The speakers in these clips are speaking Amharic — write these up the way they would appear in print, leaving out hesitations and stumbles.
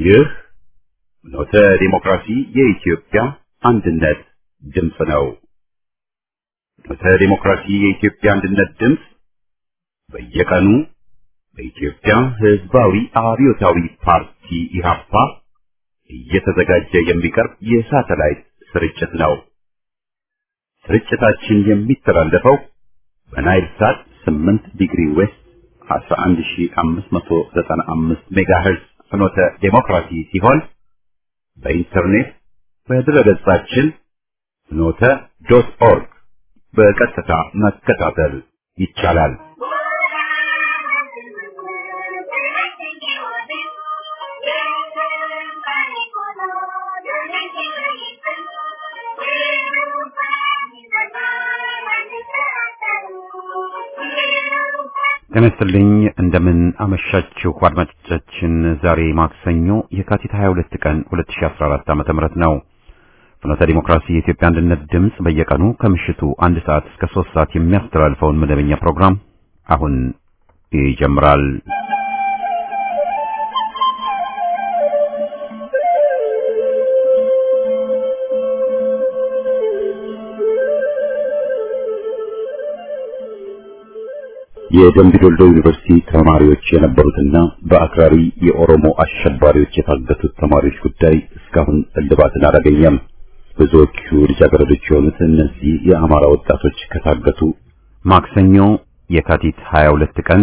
ይህ ኖተ ዲሞክራሲ የኢትዮጵያ አንድነት ድምፅ ነው። ኖተ ዲሞክራሲ የኢትዮጵያ አንድነት ድምፅ በየቀኑ በኢትዮጵያ ሕዝባዊ አብዮታዊ ፓርቲ ኢህአፓ እየተዘጋጀ የሚቀርብ የሳተላይት ስርጭት ነው። ስርጭታችን የሚተላለፈው በናይል ሳት 8 ዲግሪ ዌስት 11595 ሜጋሄርዝ ፍኖተ ዲሞክራሲ ሲሆን በኢንተርኔት በድረገጻችን ፍኖተ.ኦርግ በቀጥታ መከታተል ይቻላል። ተነስተልኝ እንደምን አመሻችሁ አድማጮቻችን። ዛሬ ማክሰኞ የካቲት 22 ቀን 2014 ዓ.ም ነው። ፍኖተ ዲሞክራሲ የኢትዮጵያ አንድነት ድምፅ በየቀኑ ከምሽቱ 1 ሰዓት እስከ 3 ሰዓት የሚያስተላልፈውን መደበኛ ፕሮግራም አሁን ይጀምራል። የደምቢ ዶልዶ ዩኒቨርሲቲ ተማሪዎች የነበሩትና በአክራሪ የኦሮሞ አሸባሪዎች የታገቱት ተማሪዎች ጉዳይ እስካሁን እልባትን አላገኘም። ብዙዎቹ ልጃገረዶች የሆኑት እነዚህ የአማራ ወጣቶች ከታገቱ ማክሰኞ የካቲት 22 ቀን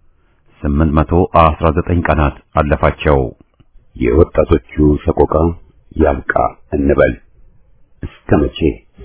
819 ቀናት አለፋቸው። የወጣቶቹ ሰቆቃ ያብቃ እንበል። እስከ መቼ?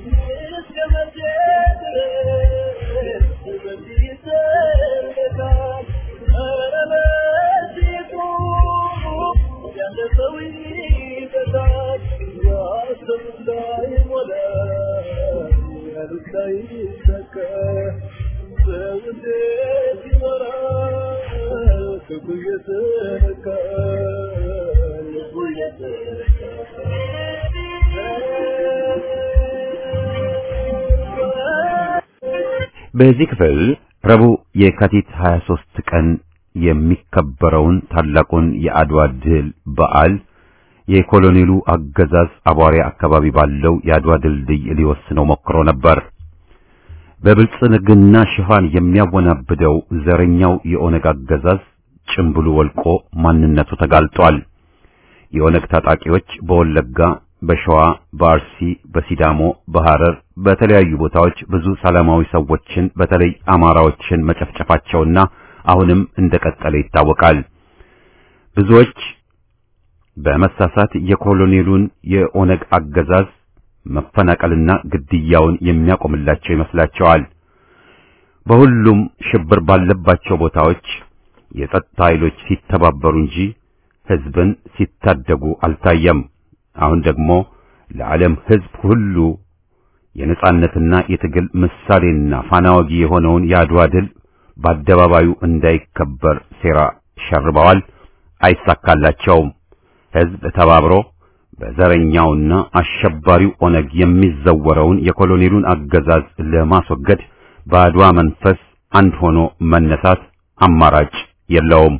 በዚህ ክፍል ረቡዕ የካቲት 23 ቀን የሚከበረውን ታላቁን የአድዋ ድል በዓል የኮሎኔሉ አገዛዝ አቧሪ አካባቢ ባለው የአድዋ ድልድይ ሊወስነው ሞክሮ ነበር። በብልጽግና ሽፋን የሚያወናብደው ዘረኛው የኦነግ አገዛዝ ጭምብሉ ወልቆ ማንነቱ ተጋልጧል። የኦነግ ታጣቂዎች በወለጋ፣ በሸዋ፣ በአርሲ፣ በሲዳሞ፣ በሐረር በተለያዩ ቦታዎች ብዙ ሰላማዊ ሰዎችን በተለይ አማራዎችን መጨፍጨፋቸውና አሁንም እንደቀጠለ ይታወቃል። ብዙዎች በመሳሳት የኮሎኔሉን የኦነግ አገዛዝ መፈናቀልና ግድያውን የሚያቆምላቸው ይመስላቸዋል። በሁሉም ሽብር ባለባቸው ቦታዎች የጸጥታ ኃይሎች ሲተባበሩ እንጂ ሕዝብን ሲታደጉ አልታየም። አሁን ደግሞ ለዓለም ሕዝብ ሁሉ የነጻነትና የትግል ምሳሌና ፋናወጊ የሆነውን የአድዋ ድል በአደባባዩ እንዳይከበር ሴራ ሸርበዋል። አይሳካላቸውም። ሕዝብ ተባብሮ በዘረኛውና አሸባሪው ኦነግ የሚዘወረውን የኮሎኔሉን አገዛዝ ለማስወገድ በአድዋ መንፈስ አንድ ሆኖ መነሳት አማራጭ የለውም።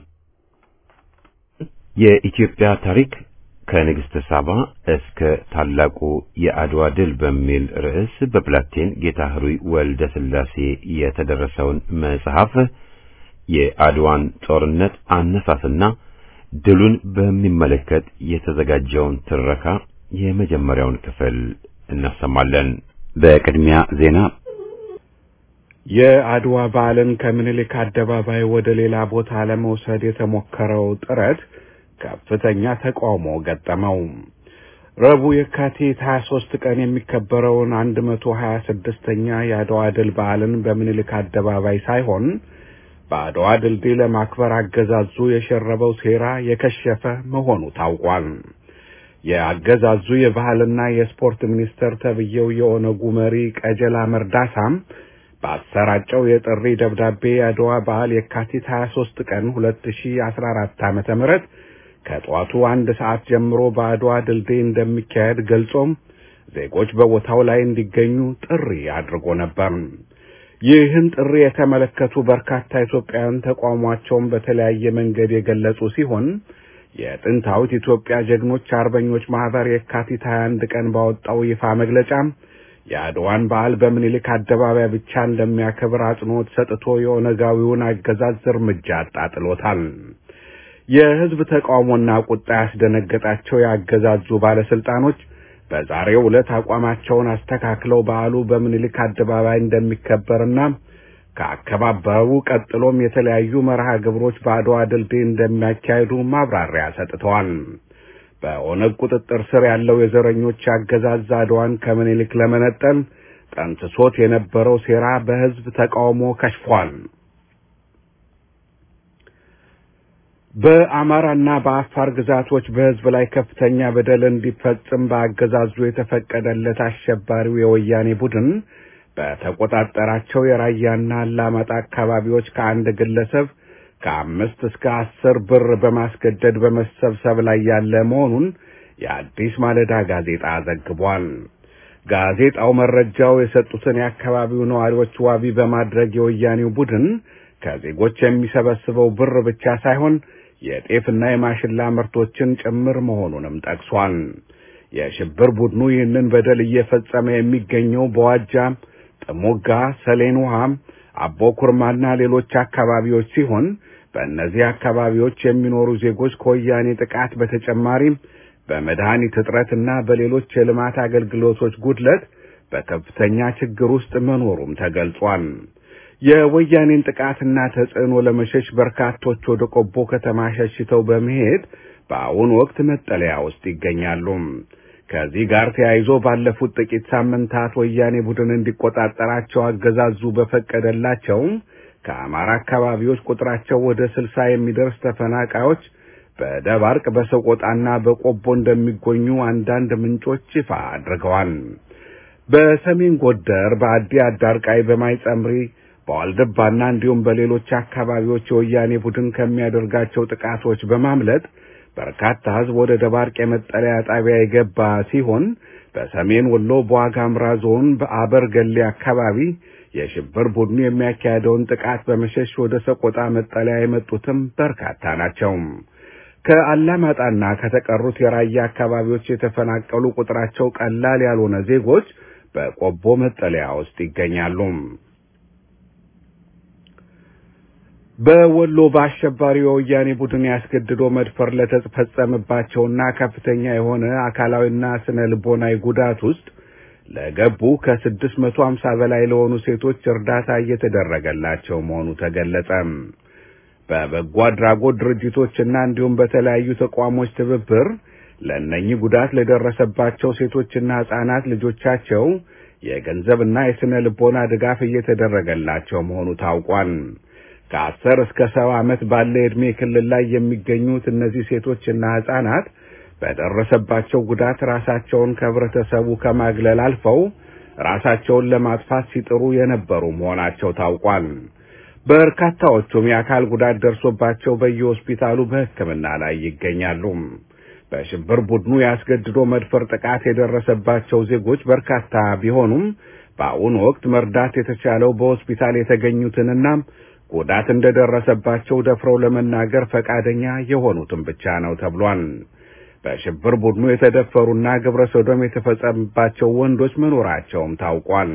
የኢትዮጵያ ታሪክ ከንግሥተ ሳባ እስከ ታላቁ የአድዋ ድል በሚል ርዕስ በብላቴን ጌታ ህሩይ ወልደ ሥላሴ የተደረሰውን መጽሐፍ የአድዋን ጦርነት አነሳስና ድሉን በሚመለከት የተዘጋጀውን ትረካ የመጀመሪያውን ክፍል እናሰማለን። በቅድሚያ ዜና። የአድዋ በዓልን ከምኒልክ አደባባይ ወደ ሌላ ቦታ ለመውሰድ የተሞከረው ጥረት ከፍተኛ ተቃውሞ ገጠመው። ረቡዕ የካቲት 23 ቀን የሚከበረውን 126ኛ የአድዋ ድል በዓልን በምኒልክ አደባባይ ሳይሆን በአድዋ ድልድይ ለማክበር አገዛዙ የሸረበው ሴራ የከሸፈ መሆኑ ታውቋል። የአገዛዙ የባህልና የስፖርት ሚኒስተር ተብየው የኦነጉ መሪ ቀጀላ መርዳሳም ባሰራጨው የጥሪ ደብዳቤ የአድዋ በዓል የካቲት 23 ቀን 2014 ዓ.ም ከጧቱ 1 ሰዓት ጀምሮ በአድዋ ድልድይ እንደሚካሄድ ገልጾም ዜጎች በቦታው ላይ እንዲገኙ ጥሪ አድርጎ ነበር። ይህን ጥሪ የተመለከቱ በርካታ ኢትዮጵያውያን ተቋማቸውን በተለያየ መንገድ የገለጹ ሲሆን የጥንታዊት ኢትዮጵያ ጀግኖች አርበኞች ማህበር የካቲት 21 ቀን ባወጣው ይፋ መግለጫ የአድዋን በዓል በምኒልክ አደባባይ ብቻ እንደሚያከብር አጽንኦት ሰጥቶ የኦነጋዊውን አገዛዝ እርምጃ አጣጥሎታል። የህዝብ ተቃውሞና ቁጣ ያስደነገጣቸው ያገዛዙ ባለስልጣኖች በዛሬው ዕለት አቋማቸውን አስተካክለው በዓሉ በምኒልክ አደባባይ እንደሚከበርና ከአከባበሩ ቀጥሎም የተለያዩ መርሃ ግብሮች በአድዋ ድልድይ እንደሚያካሂዱ ማብራሪያ ሰጥተዋል። በኦነግ ቁጥጥር ስር ያለው የዘረኞች አገዛዝ አድዋን ከምኒልክ ለመነጠል ጠንስሶት የነበረው ሴራ በህዝብ ተቃውሞ ከሽፏል። በአማራና በአፋር ግዛቶች በህዝብ ላይ ከፍተኛ በደል እንዲፈጽም በአገዛዙ የተፈቀደለት አሸባሪው የወያኔ ቡድን በተቆጣጠራቸው የራያና አላማጣ አካባቢዎች ከአንድ ግለሰብ ከ5 እስከ 10 ብር በማስገደድ በመሰብሰብ ላይ ያለ መሆኑን የአዲስ ማለዳ ጋዜጣ ዘግቧል። ጋዜጣው መረጃው የሰጡትን የአካባቢው ነዋሪዎች ዋቢ በማድረግ የወያኔው ቡድን ከዜጎች የሚሰበስበው ብር ብቻ ሳይሆን የጤፍና የማሽላ ምርቶችን ጭምር መሆኑንም ጠቅሷል። የሽብር ቡድኑ ይህንን በደል እየፈጸመ የሚገኘው በዋጃ፣ ጥሞጋ፣ ሰሌን ውሃ፣ አቦ ኩርማና ሌሎች አካባቢዎች ሲሆን በእነዚህ አካባቢዎች የሚኖሩ ዜጎች ከወያኔ ጥቃት በተጨማሪ በመድኃኒት እጥረትና በሌሎች የልማት አገልግሎቶች ጉድለት በከፍተኛ ችግር ውስጥ መኖሩም ተገልጿል። የወያኔን ጥቃትና ተጽዕኖ ለመሸሽ በርካቶች ወደ ቆቦ ከተማ ሸሽተው በመሄድ በአሁኑ ወቅት መጠለያ ውስጥ ይገኛሉ። ከዚህ ጋር ተያይዞ ባለፉት ጥቂት ሳምንታት ወያኔ ቡድን እንዲቆጣጠራቸው አገዛዙ በፈቀደላቸው ከአማራ አካባቢዎች ቁጥራቸው ወደ 60 የሚደርስ ተፈናቃዮች በደባርቅ በሰቆጣና በቆቦ እንደሚገኙ አንዳንድ ምንጮች ይፋ አድርገዋል። በሰሜን ጎንደር በአዲ አዳርቃይ፣ በማይጸምሪ፣ በዋልድባና እንዲሁም በሌሎች አካባቢዎች የወያኔ ቡድን ከሚያደርጋቸው ጥቃቶች በማምለጥ በርካታ ሕዝብ ወደ ደባርቅ የመጠለያ ጣቢያ የገባ ሲሆን በሰሜን ወሎ በዋጋምራ ዞን በአበርገሌ አካባቢ የሽብር ቡድኑ የሚያካሄደውን ጥቃት በመሸሽ ወደ ሰቆጣ መጠለያ የመጡትም በርካታ ናቸው። ከአላማጣና ከተቀሩት የራያ አካባቢዎች የተፈናቀሉ ቁጥራቸው ቀላል ያልሆነ ዜጎች በቆቦ መጠለያ ውስጥ ይገኛሉ። በወሎ በአሸባሪው የወያኔ ቡድን ያስገድዶ መድፈር ለተፈጸመባቸውና ከፍተኛ የሆነ አካላዊና ስነ ልቦናዊ ጉዳት ውስጥ ለገቡ ከ650 በላይ ለሆኑ ሴቶች እርዳታ እየተደረገላቸው መሆኑ ተገለጸ። በበጎ አድራጎት ድርጅቶችና እንዲሁም በተለያዩ ተቋሞች ትብብር ለእነኚህ ጉዳት ለደረሰባቸው ሴቶችና ሕፃናት ልጆቻቸው የገንዘብና የስነ ልቦና ድጋፍ እየተደረገላቸው መሆኑ ታውቋል። ከ10 እስከ 70 ዓመት ባለ ዕድሜ ክልል ላይ የሚገኙት እነዚህ ሴቶችና ሕፃናት በደረሰባቸው ጉዳት ራሳቸውን ከህብረተሰቡ ከማግለል አልፈው ራሳቸውን ለማጥፋት ሲጥሩ የነበሩ መሆናቸው ታውቋል። በርካታዎቹም የአካል ጉዳት ደርሶባቸው በየሆስፒታሉ በሕክምና ላይ ይገኛሉ። በሽብር ቡድኑ ያስገድዶ መድፈር ጥቃት የደረሰባቸው ዜጎች በርካታ ቢሆኑም በአሁኑ ወቅት መርዳት የተቻለው በሆስፒታል የተገኙትንና ጉዳት እንደደረሰባቸው ደፍረው ለመናገር ፈቃደኛ የሆኑትን ብቻ ነው ተብሏል። በሽብር ቡድኑ የተደፈሩና ግብረ ሰዶም የተፈጸመባቸው ወንዶች መኖራቸውም ታውቋል።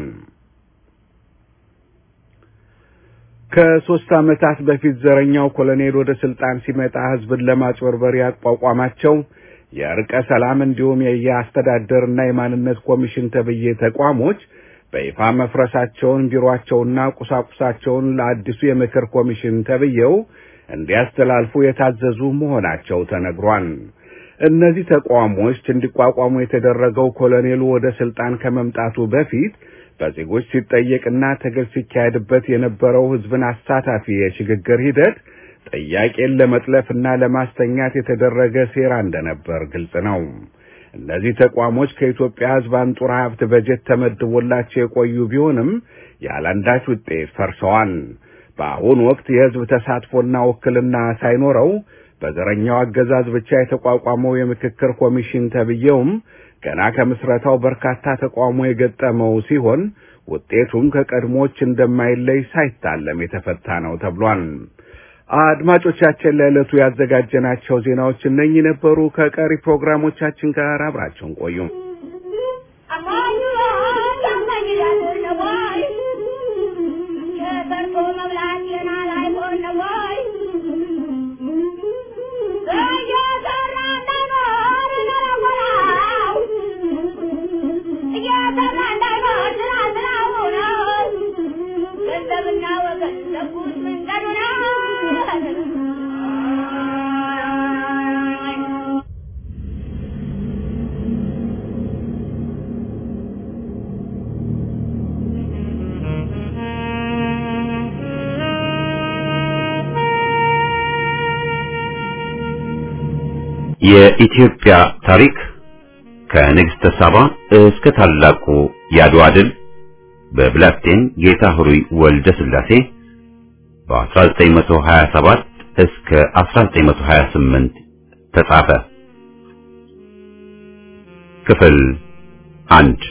ከ3 ዓመታት በፊት ዘረኛው ኮሎኔል ወደ ስልጣን ሲመጣ ህዝብን ለማጭበርበር ያቋቋማቸው የእርቀ ሰላም እንዲሁም የአስተዳደርና የማንነት ኮሚሽን ተብዬ ተቋሞች በይፋ መፍረሳቸውን ቢሮአቸውና ቁሳቁሳቸውን ለአዲሱ የምክር ኮሚሽን ተብዬው እንዲያስተላልፉ የታዘዙ መሆናቸው ተነግሯል። እነዚህ ተቋሞች እንዲቋቋሙ የተደረገው ኮሎኔሉ ወደ ስልጣን ከመምጣቱ በፊት በዜጎች ሲጠየቅና ትግል ሲካሄድበት የነበረው ህዝብን አሳታፊ የሽግግር ሂደት ጥያቄን ለመጥለፍና ለማስተኛት የተደረገ ሴራ እንደነበር ግልጽ ነው። እነዚህ ተቋሞች ከኢትዮጵያ ህዝብ አንጡራ ሀብት በጀት ተመድቦላቸው የቆዩ ቢሆንም ያለአንዳች ውጤት ፈርሰዋል። በአሁኑ ወቅት የህዝብ ተሳትፎና ውክልና ሳይኖረው በዘረኛው አገዛዝ ብቻ የተቋቋመው የምክክር ኮሚሽን ተብዬውም ገና ከምስረታው በርካታ ተቋሞ የገጠመው ሲሆን ውጤቱም ከቀድሞች እንደማይለይ ሳይታለም የተፈታ ነው ተብሏል። አድማጮቻችን ለዕለቱ ያዘጋጀናቸው ዜናዎች እነኚህ ነበሩ። ከቀሪ ፕሮግራሞቻችን ጋር አብራችሁን ቆዩ። የኢትዮጵያ ታሪክ ከንግሥተ ሳባ እስከ ታላቁ የአድዋ ድል በብላቴን ጌታ ሆይ ወልደ ሥላሴ በ1927 እስከ 1928 ተጻፈ። ክፍል 1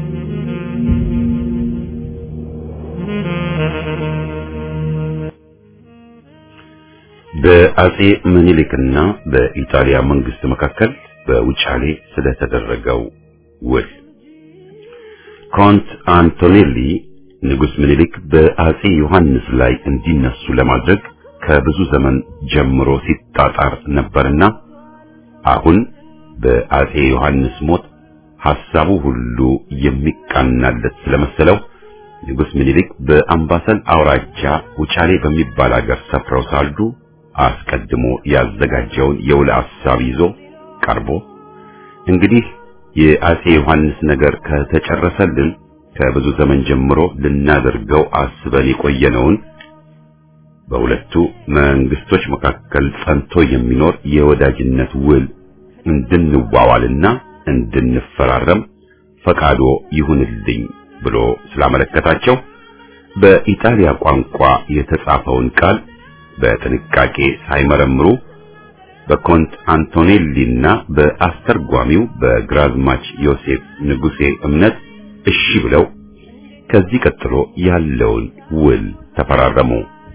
በአጼ ምኒልክና በኢጣሊያ መንግስት መካከል በውጫሌ ስለተደረገው ውል። ኮንት አንቶኔሊ ንጉስ ምኒልክ በአጼ ዮሐንስ ላይ እንዲነሱ ለማድረግ ከብዙ ዘመን ጀምሮ ሲጣጣር ነበርና አሁን በአጼ ዮሐንስ ሞት ሐሳቡ ሁሉ የሚቃናለት ስለመሰለው ንጉስ ምኒልክ በአምባሰል አውራጃ ውጫሌ በሚባል አገር ሰፍረው ሳሉ አስቀድሞ ያዘጋጀውን የውል ሐሳብ ይዞ ቀርቦ እንግዲህ የአጼ ዮሐንስ ነገር ከተጨረሰልን ከብዙ ዘመን ጀምሮ ልናደርገው አስበን የቆየነውን በሁለቱ መንግስቶች መካከል ጸንቶ የሚኖር የወዳጅነት ውል እንድንዋዋልና እንድንፈራረም ፈቃዶ ይሁንልኝ ብሎ ስላመለከታቸው በኢጣሊያ ቋንቋ የተጻፈውን ቃል በጥንቃቄ ሳይመረምሩ በኮንት አንቶኔሊና በአስተርጓሚው በግራዝማች ዮሴፍ ንጉሴ እምነት እሺ ብለው ከዚህ ቀጥሎ ያለውን ውል ተፈራረሙ።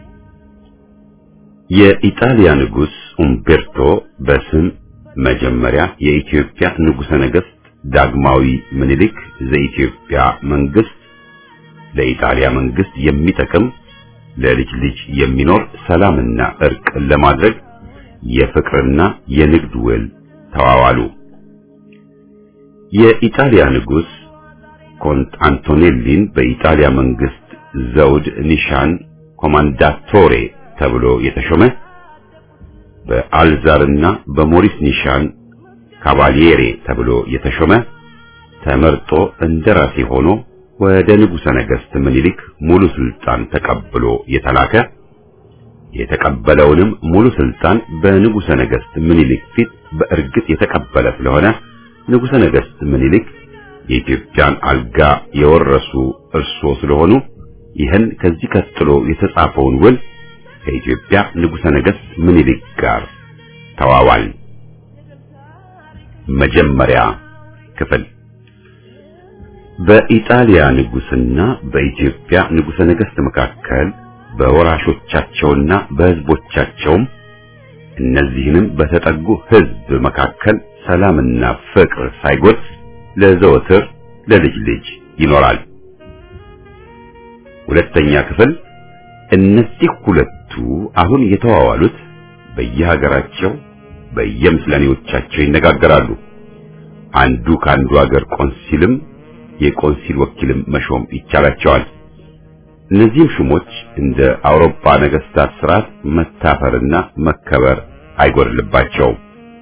የኢጣሊያ ንጉስ ኡምቤርቶ በስም መጀመሪያ የኢትዮጵያ ንጉሠ ነገሥት ዳግማዊ ምኒልክ ዘኢትዮጵያ መንግስት ለኢጣሊያ መንግስት የሚጠቅም ለልጅ ልጅ የሚኖር ሰላምና እርቅ ለማድረግ የፍቅርና የንግድ ውል ተዋዋሉ። የኢጣሊያ ንጉስ ኮንት አንቶኔሊን በኢጣሊያ መንግስት ዘውድ ኒሻን ኮማንዳቶሬ ተብሎ የተሾመ በአልዛርና በሞሪስ ኒሻን ካቫሊየሬ ተብሎ የተሾመ ተመርጦ እንደራሴ ሆኖ ወደ ንጉሠ ነገሥት ምኒልክ ሙሉ ስልጣን ተቀብሎ የተላከ የተቀበለውንም ሙሉ ስልጣን በንጉሠ ነገሥት ምኒልክ ፊት በእርግጥ የተቀበለ ስለሆነ ንጉሠ ነገሥት ምኒልክ የኢትዮጵያን አልጋ የወረሱ እርሶ ስለሆኑ ይህን ከዚህ ቀጥሎ የተጻፈውን ውል ከኢትዮጵያ ንጉሠ ነገሥት ምኒልክ ጋር ተዋዋል። መጀመሪያ ክፍል በኢጣሊያ ንጉስና በኢትዮጵያ ንጉሠ ነገሥት መካከል በወራሾቻቸውና በሕዝቦቻቸውም እነዚህንም በተጠጉ ሕዝብ መካከል ሰላምና ፍቅር ሳይጎድል ለዘወትር ለልጅ ልጅ ይኖራል። ሁለተኛ ክፍል እነዚህ ሁለቱ አሁን የተዋዋሉት በየሀገራቸው በየምስለኔዎቻቸው ይነጋገራሉ። አንዱ ካንዱ ሀገር ቆንሲልም የቆንሲል ወኪልም መሾም ይቻላቸዋል። እነዚህም ሹሞች እንደ አውሮፓ ነገስታት ስርዓት መታፈርና መከበር አይጎድልባቸውም።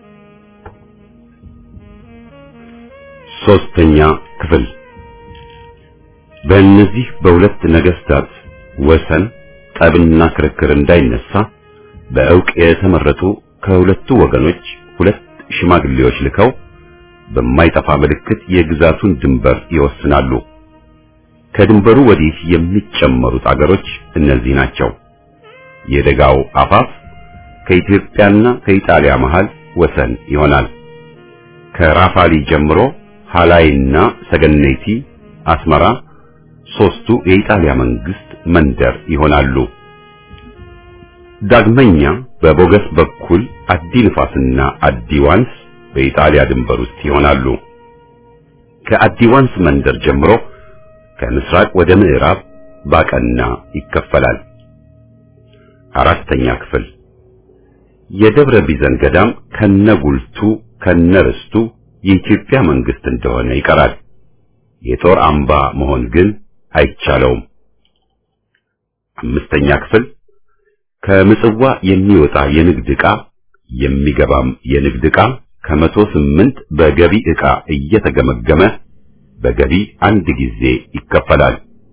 ሶስተኛ ክፍል በእነዚህ በሁለት ነገስታት ወሰን ጠብና ክርክር እንዳይነሳ በእውቅ የተመረጡ ከሁለቱ ወገኖች ሁለት ሽማግሌዎች ልከው በማይጠፋ ምልክት የግዛቱን ድንበር ይወስናሉ። ከድንበሩ ወዲህ የሚጨመሩት አገሮች እነዚህ ናቸው። የደጋው አፋፍ ከኢትዮጵያና ከኢጣሊያ መሃል ወሰን ይሆናል። ከራፋሊ ጀምሮ ሃላይና ሰገነቲ፣ አስመራ ሶስቱ የኢጣሊያ መንግስት መንደር ይሆናሉ። ዳግመኛ በቦገስ በኩል አዲ ንፋስና አዲ ዋንስ በኢጣሊያ ድንበር ውስጥ ይሆናሉ። ከአዲ ዋንስ መንደር ጀምሮ ከምስራቅ ወደ ምዕራብ ባቀና ይከፈላል። አራተኛ ክፍል የደብረ ቢዘን ገዳም ከነጉልቱ ከነርስቱ የኢትዮጵያ መንግስት እንደሆነ ይቀራል። የጦር አምባ መሆን ግን አይቻለውም። አምስተኛ ክፍል ከምጽዋ የሚወጣ የንግድ ዕቃ የሚገባም የንግድ ዕቃ ከ108 በገቢ ዕቃ እየተገመገመ በገቢ አንድ ጊዜ ይከፈላል።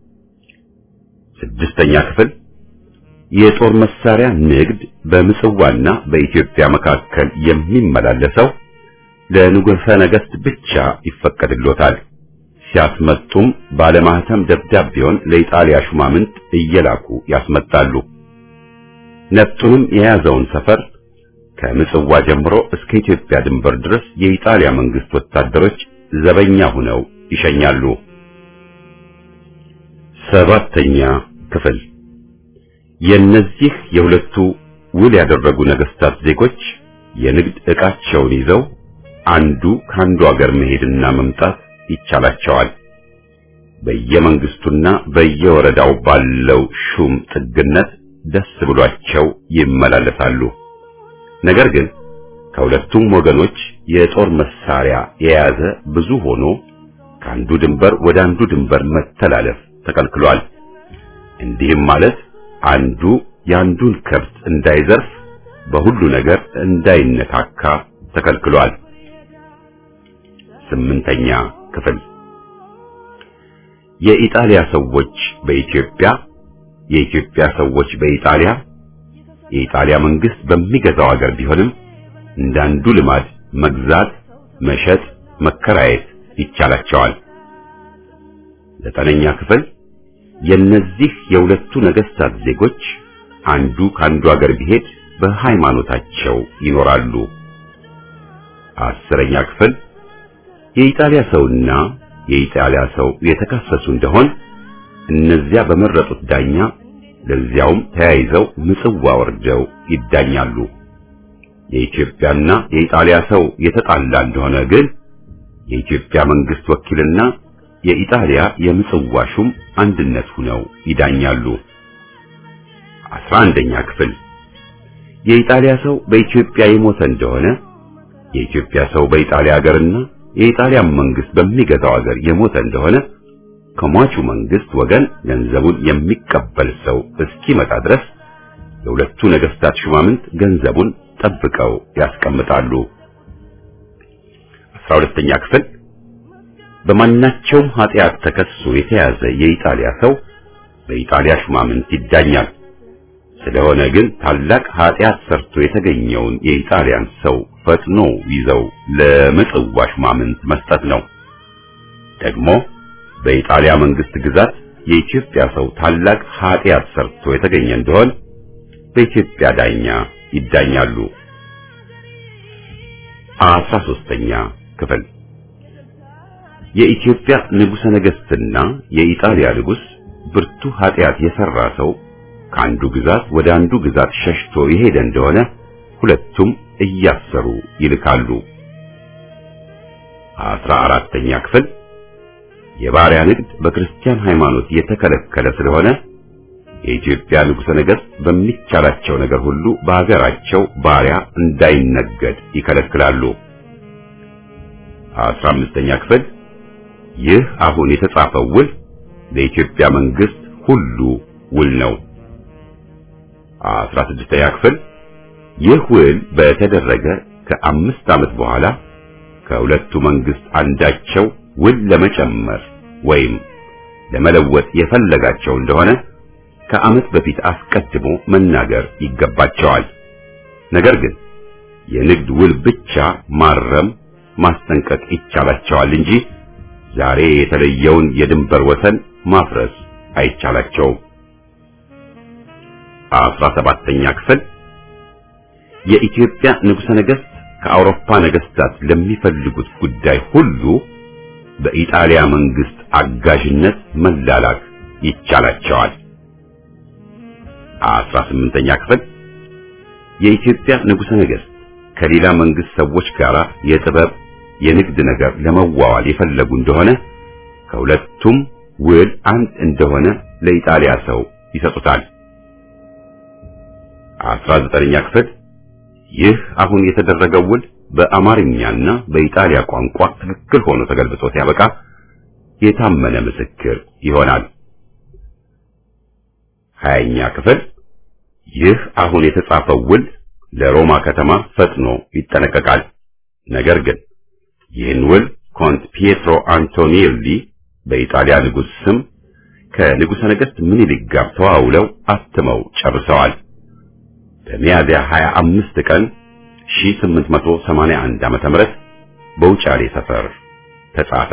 ስድስተኛ ክፍል የጦር መሳሪያ ንግድ በምጽዋና በኢትዮጵያ መካከል የሚመላለሰው ለንጉሠ ነገሥት ብቻ ይፈቀድሎታል። ሲያስመጡም ባለማህተም ደብዳቤውን ለኢጣሊያ ሹማምንት እየላኩ ያስመጣሉ። ነፍጡንም የያዘውን ሰፈር ከምጽዋ ጀምሮ እስከ ኢትዮጵያ ድንበር ድረስ የኢጣሊያ መንግስት ወታደሮች ዘበኛ ሆነው ይሸኛሉ። ሰባተኛ ክፍል የነዚህ የሁለቱ ውል ያደረጉ ነገስታት ዜጎች የንግድ ዕቃቸውን ይዘው አንዱ ካንዱ አገር መሄድና መምጣት ይቻላቸዋል። በየመንግስቱና በየወረዳው ባለው ሹም ጥግነት ደስ ብሏቸው ይመላለሳሉ። ነገር ግን ከሁለቱም ወገኖች የጦር መሳሪያ የያዘ ብዙ ሆኖ ካንዱ ድንበር ወደ አንዱ ድንበር መተላለፍ ተከልክሏል። እንዲህም ማለት አንዱ ያንዱን ከብት እንዳይዘርፍ በሁሉ ነገር እንዳይነካካ ተከልክሏል። ስምንተኛ ክፍል የኢጣሊያ ሰዎች በኢትዮጵያ፣ የኢትዮጵያ ሰዎች በኢጣሊያ፣ የኢጣሊያ መንግስት በሚገዛው ሀገር ቢሆንም እንዳንዱ ልማድ መግዛት፣ መሸጥ፣ መከራየት ይቻላቸዋል። ዘጠነኛ ክፍል የነዚህ የሁለቱ ነገስታት ዜጎች አንዱ ካንዱ ሀገር ቢሄድ በሃይማኖታቸው ይኖራሉ። አስረኛ ክፍል የኢጣሊያ ሰውና የኢጣሊያ ሰው የተካሰሱ እንደሆን እነዚያ በመረጡት ዳኛ ለዚያውም ተያይዘው ምጽዋ ወርደው ይዳኛሉ። የኢትዮጵያና የኢጣሊያ ሰው የተጣላ እንደሆነ ግን የኢትዮጵያ መንግስት ወኪልና የኢጣሊያ የምጽዋ ሹም አንድነት ሆነው ይዳኛሉ። 11ኛ ክፍል የኢጣሊያ ሰው በኢትዮጵያ የሞተ እንደሆነ የኢትዮጵያ ሰው በኢጣሊያ ሀገርና የኢጣሊያ መንግስት በሚገዛው ሀገር የሞተ እንደሆነ ከሟቹ መንግስት ወገን ገንዘቡን የሚቀበል ሰው እስኪመጣ ድረስ የሁለቱ ነገስታት ሹማምንት ገንዘቡን ጠብቀው ያስቀምጣሉ። 12ኛ ክፍል በማናቸውም ኃጢአት ተከሶ የተያዘ የኢጣሊያ ሰው በኢጣሊያ ሹማምንት ይዳኛል። ስለሆነ ግን ታላቅ ኃጢአት ሰርቶ የተገኘውን የኢጣሊያን ሰው ፈጥኖ ይዘው ለምጽዋ ሹማምንት መስጠት ነው። ደግሞ በኢጣሊያ መንግስት ግዛት የኢትዮጵያ ሰው ታላቅ ኃጢአት ሰርቶ የተገኘ እንደሆነ በኢትዮጵያ ዳኛ ይዳኛሉ። 13ኛ ክፍል የኢትዮጵያ ንጉሠ ነገሥትና የኢጣሊያ ንጉሥ ብርቱ ኃጢአት የሰራ ሰው ከአንዱ ግዛት ወደ አንዱ ግዛት ሸሽቶ የሄደ እንደሆነ ሁለቱም እያሰሩ ይልካሉ። 14ኛ ክፍል የባሪያ ንግድ በክርስቲያን ሃይማኖት የተከለከለ ስለሆነ የኢትዮጵያ ንጉሠ ነገሥት በሚቻላቸው ነገር ሁሉ በአገራቸው ባሪያ እንዳይነገድ ይከለክላሉ። 15ኛ ክፍል ይህ አሁን የተጻፈው ውል ለኢትዮጵያ መንግስት ሁሉ ውል ነው። 16ኛ ክፍል ይህ ውል በተደረገ ከ5 ዓመት በኋላ ከሁለቱ መንግስት አንዳቸው ውል ለመጨመር ወይም ለመለወጥ የፈለጋቸው እንደሆነ ከዓመት በፊት አስቀድሞ መናገር ይገባቸዋል። ነገር ግን የንግድ ውል ብቻ ማረም ማስጠንቀቅ ይቻላቸዋል እንጂ ዛሬ የተለየውን የድንበር ወሰን ማፍረስ አይቻላቸውም። 17ኛ ክፍል የኢትዮጵያ ንጉሠ ነገሥት ከአውሮፓ ነገሥታት ለሚፈልጉት ጉዳይ ሁሉ በኢጣሊያ መንግስት አጋዥነት መላላክ ይቻላቸዋል። 18ኛ ክፍል የኢትዮጵያ ንጉሠ ነገሥት ከሌላ መንግስት ሰዎች ጋር የጥበብ የንግድ ነገር ለመዋዋል የፈለጉ እንደሆነ ከሁለቱም ውል አንድ እንደሆነ ለኢጣሊያ ሰው ይሰጡታል። 19ኛ ክፍል ይህ አሁን የተደረገው ውል በአማርኛና በኢጣሊያ ቋንቋ ትክክል ሆኖ ተገልብጦ ሲያበቃ የታመነ ምስክር ይሆናል። 20ኛ ክፍል ይህ አሁን የተጻፈው ውል ለሮማ ከተማ ፈጥኖ ይጠነቀቃል። ነገር ግን ይህን ውል ኮንት ፒየትሮ አንቶኒሊ በኢጣሊያ ንጉሥ ስም ከንጉሠ ነገሥት ምኒልክ ጋር ተዋውለው አትመው ጨርሰዋል። በሚያዝያ 25 ቀን 1881 ዓመተ ምህረት በውጫሌ ሰፈር ተጻፈ።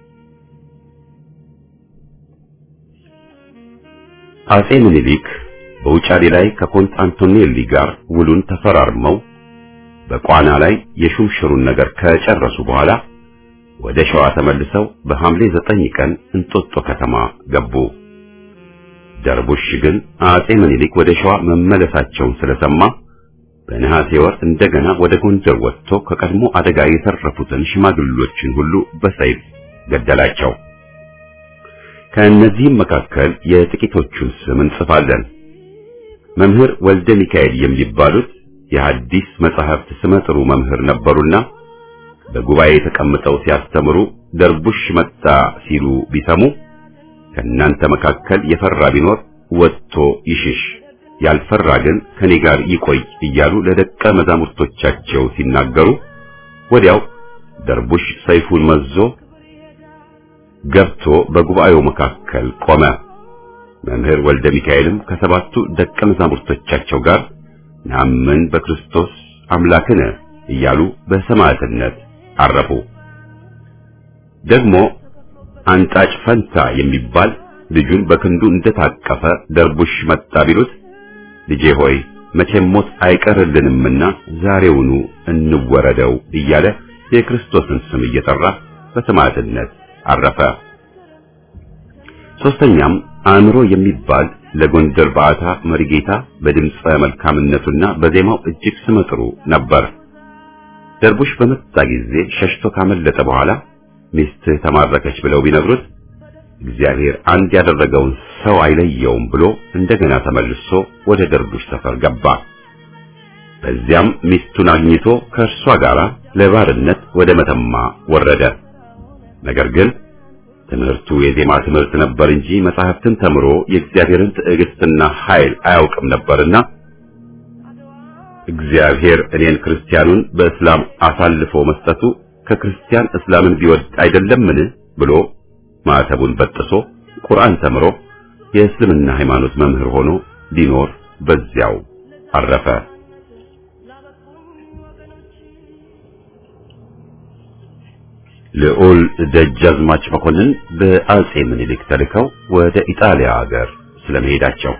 አጼ ምኒልክ በውጫሌ ላይ ከኮንት አንቶኒሊ ጋር ውሉን ተፈራርመው በቋና ላይ የሹምሽሩን ነገር ከጨረሱ በኋላ ወደ ሸዋ ተመልሰው በሐምሌ 9 ቀን እንጦጦ ከተማ ገቡ። ደርቡሽ ግን አጼ ምኒልክ ወደ ሸዋ መመለሳቸውን ስለሰማ በነሐሴ ወር እንደገና ወደ ጎንደር ወጥቶ ከቀድሞ አደጋ የተረፉትን ሽማግሌዎችን ሁሉ በሰይፍ ገደላቸው። ከእነዚህም መካከል የጥቂቶቹን ስም እንጽፋለን። መምህር ወልደ ሚካኤል የሚባሉት የሐዲስ መጻሕፍት ስመጥሩ መምህር ነበሩና በጉባኤ ተቀምጠው ሲያስተምሩ ደርቡሽ መጣ ሲሉ ቢሰሙ ከእናንተ መካከል የፈራ ቢኖር ወጥቶ ይሽሽ፣ ያልፈራ ግን ከኔ ጋር ይቆይ እያሉ ለደቀ መዛሙርቶቻቸው ሲናገሩ ወዲያው ደርቡሽ ሰይፉን መዞ ገብቶ በጉባኤው መካከል ቆመ። መምህር ወልደ ሚካኤልም ከሰባቱ ደቀ መዛሙርቶቻቸው ጋር ናምን በክርስቶስ አምላክነ እያሉ በሰማዕትነት አረፉ። ደግሞ አንጣጭ ፈንታ የሚባል ልጁን በክንዱ እንደታቀፈ ደርቡሽ መጣ ቢሉት ልጄ ሆይ መቼም ሞት አይቀርልንምና ዛሬውኑ እንወረደው እያለ የክርስቶስን ስም እየጠራ በሰማዕትነት አረፈ። ሶስተኛም አእምሮ የሚባል ለጎንደር ባታ መሪጌታ በድምጸ መልካምነቱና በዜማው እጅግ ስመጥሩ ነበር። ደርቡሽ በመጣ ጊዜ ሸሽቶ ካመለጠ በኋላ ሚስትህ ተማረከች ብለው ቢነግሩት እግዚአብሔር አንድ ያደረገውን ሰው አይለየውም ብሎ እንደገና ተመልሶ ወደ ደርቡሽ ሰፈር ገባ። በዚያም ሚስቱን አግኝቶ ከእርሷ ጋር ለባርነት ወደ መተማ ወረደ። ነገር ግን ትምህርቱ የዜማ ትምህርት ነበር እንጂ መጻሕፍትን ተምሮ የእግዚአብሔርን ትዕግስትና ኃይል አያውቅም ነበርና እግዚአብሔር እኔን ክርስቲያኑን በእስላም አሳልፎ መስጠቱ ከክርስቲያን እስላምን ቢወድ አይደለምን ብሎ ማዕተቡን በጥሶ ቁርአን ተምሮ የእስልምና ሃይማኖት መምህር ሆኖ ሊኖር በዚያው አረፈ። ልዑል ደጃዝማች መኮንን በአጼ ምኒልክ ተልከው ወደ ኢጣሊያ ሀገር ስለመሄዳቸው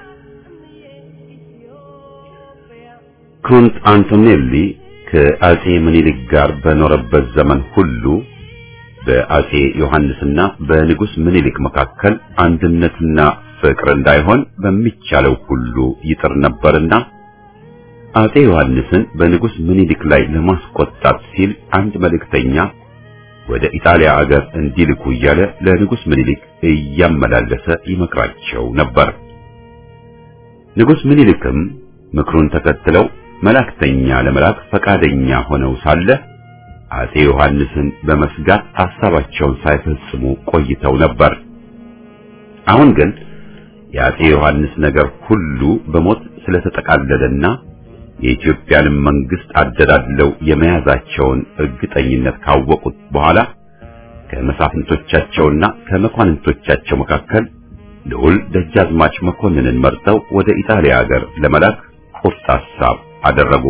ኮንት አንቶኔሊ ከአጼ ምኒልክ ጋር በኖረበት ዘመን ሁሉ በአጼ ዮሐንስና በንጉስ ምኒልክ መካከል አንድነትና ፍቅር እንዳይሆን በሚቻለው ሁሉ ይጥር ነበርና አጼ ዮሐንስን በንጉስ ምኒልክ ላይ ለማስቆጣት ሲል አንድ መልእክተኛ ወደ ኢጣሊያ ሀገር እንዲልኩ እያለ ለንጉስ ምኒልክ እያመላለሰ ይመክራቸው ነበር። ንጉስ ምኒልክም ምክሩን ተከትለው መላእክተኛ ለመላክ ፈቃደኛ ሆነው ሳለ አጼ ዮሐንስን በመስጋት ሐሳባቸውን ሳይፈጽሙ ቆይተው ነበር። አሁን ግን የአጼ ዮሐንስ ነገር ሁሉ በሞት ስለተጠቃለለና የኢትዮጵያን መንግስት አደላድለው የመያዛቸውን እርግጠኝነት ካወቁት በኋላ ከመሳፍንቶቻቸውና ከመኳንንቶቻቸው መካከል ልዑል ደጃዝማች መኮንንን መርጠው ወደ ኢጣሊያ ሀገር ለመላክ ቁርጥ ሐሳብ አደረጉ።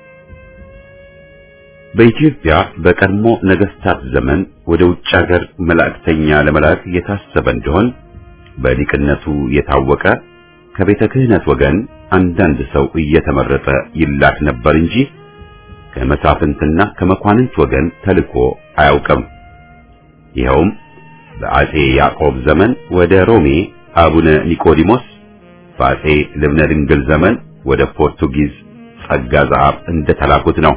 በኢትዮጵያ በቀድሞ ነገስታት ዘመን ወደ ውጭ ሀገር መላእክተኛ ለመላክ የታሰበ እንደሆን በሊቅነቱ የታወቀ ከቤተ ክህነት ወገን አንዳንድ ሰው እየተመረጠ ይላክ ነበር እንጂ ከመሳፍንትና ከመኳንንት ወገን ተልኮ አያውቅም። ይኸውም በአጼ ያዕቆብ ዘመን ወደ ሮሜ አቡነ ኒቆዲሞስ፣ በአጼ ልብነ ድንግል ዘመን ወደ ፖርቱጊዝ ጸጋ ዘአብ እንደተላኩት ነው።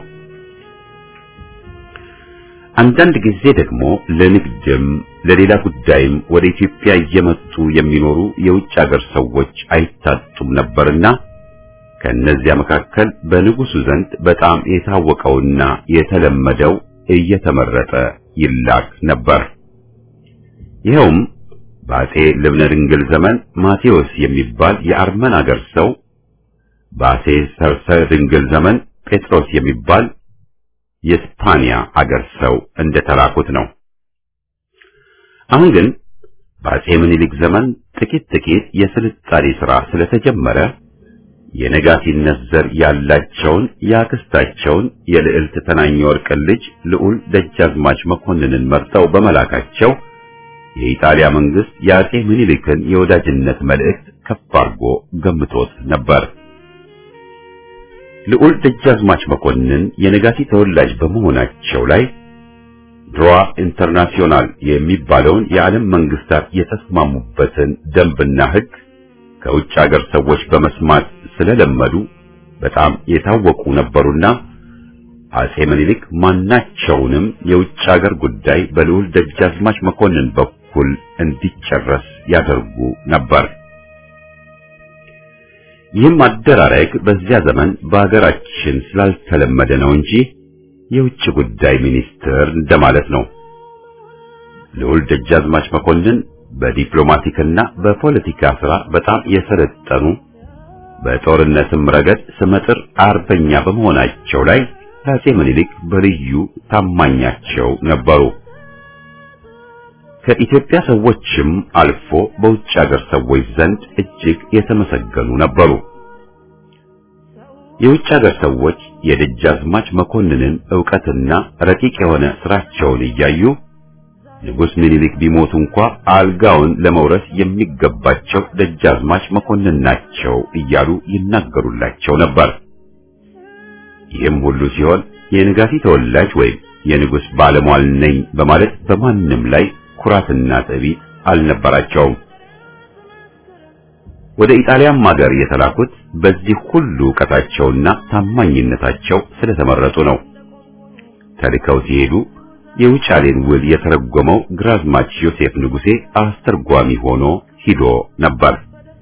አንዳንድ ጊዜ ደግሞ ለንግድም ለሌላ ጉዳይም ወደ ኢትዮጵያ እየመጡ የሚኖሩ የውጭ ሀገር ሰዎች አይታጡም ነበርና ከነዚያ መካከል በንጉሱ ዘንድ በጣም የታወቀውና የተለመደው እየተመረጠ ይላክ ነበር። ይኸውም በአፄ ልብነ ድንግል ዘመን ማቴዎስ የሚባል የአርመን አገር ሰው፣ በአፄ ሰርሰ ድንግል ዘመን ጴጥሮስ የሚባል የስፓኒያ አገር ሰው እንደተላኩት ነው። አሁን ግን በአፄ ምኒልክ ዘመን ጥቂት የስልጣኔ ሥራ ስለተጀመረ የነጋሲነት ዘር ያላቸውን ያክስታቸውን የልዕልት ተናኘ ወርቅን ልጅ ልዑል ደጃዝማች መኮንንን መርጠው በመላካቸው የኢጣሊያ መንግስት የአፄ ምኒልክን የወዳጅነት መልእክት ከፍ አድርጎ ገምቶት ነበር። ልዑል ደጃዝማች መኮንን የነጋሲ ተወላጅ በመሆናቸው ላይ ድሮዋ ኢንተርናሽናል የሚባለውን የዓለም መንግስታት የተስማሙበትን ደንብና ሕግ ከውጭ ሀገር ሰዎች በመስማት ስለለመዱ በጣም የታወቁ ነበሩና አፄ ምኒልክ ማናቸውንም የውጭ ሀገር ጉዳይ በልዑል ደጃዝማች መኮንን በኩል እንዲጨረስ ያደርጉ ነበር። ይህም አደራረግ በዚያ ዘመን በአገራችን ስላልተለመደ ነው እንጂ የውጭ ጉዳይ ሚኒስትር እንደማለት ነው። ልዑል ደጃዝማች መኮንን በዲፕሎማቲክና በፖለቲካ ሥራ በጣም የሰለጠኑ በጦርነትም ረገድ ስመጥር አርበኛ በመሆናቸው ላይ አፄ ምኒልክ በልዩ ታማኛቸው ነበሩ። ከኢትዮጵያ ሰዎችም አልፎ በውጭ ሀገር ሰዎች ዘንድ እጅግ የተመሰገኑ ነበሩ። የውጭ ሀገር ሰዎች የደጃዝማች መኮንንን ዕውቀትና ረቂቅ የሆነ ስራቸውን እያዩ ንጉሥ ምኒልክ ቢሞቱ እንኳ አልጋውን ለመውረስ የሚገባቸው ደጃዝማች መኮንን ናቸው እያሉ ይናገሩላቸው ነበር። ይህም ሁሉ ሲሆን የነጋሲ ተወላጅ ወይም የንጉሥ ባለሟል ነኝ በማለት በማንም ላይ ኩራትና ትዕቢት አልነበራቸውም። ወደ ኢጣሊያም ሀገር የተላኩት በዚህ ሁሉ ዕውቀታቸውና ታማኝነታቸው ስለተመረጡ ነው። ተልከው ሲሄዱ የውጫሌን ውል የተረጎመው ግራዝማች ዮሴፍ ንጉሴ አስተርጓሚ ሆኖ ሂዶ ነበር።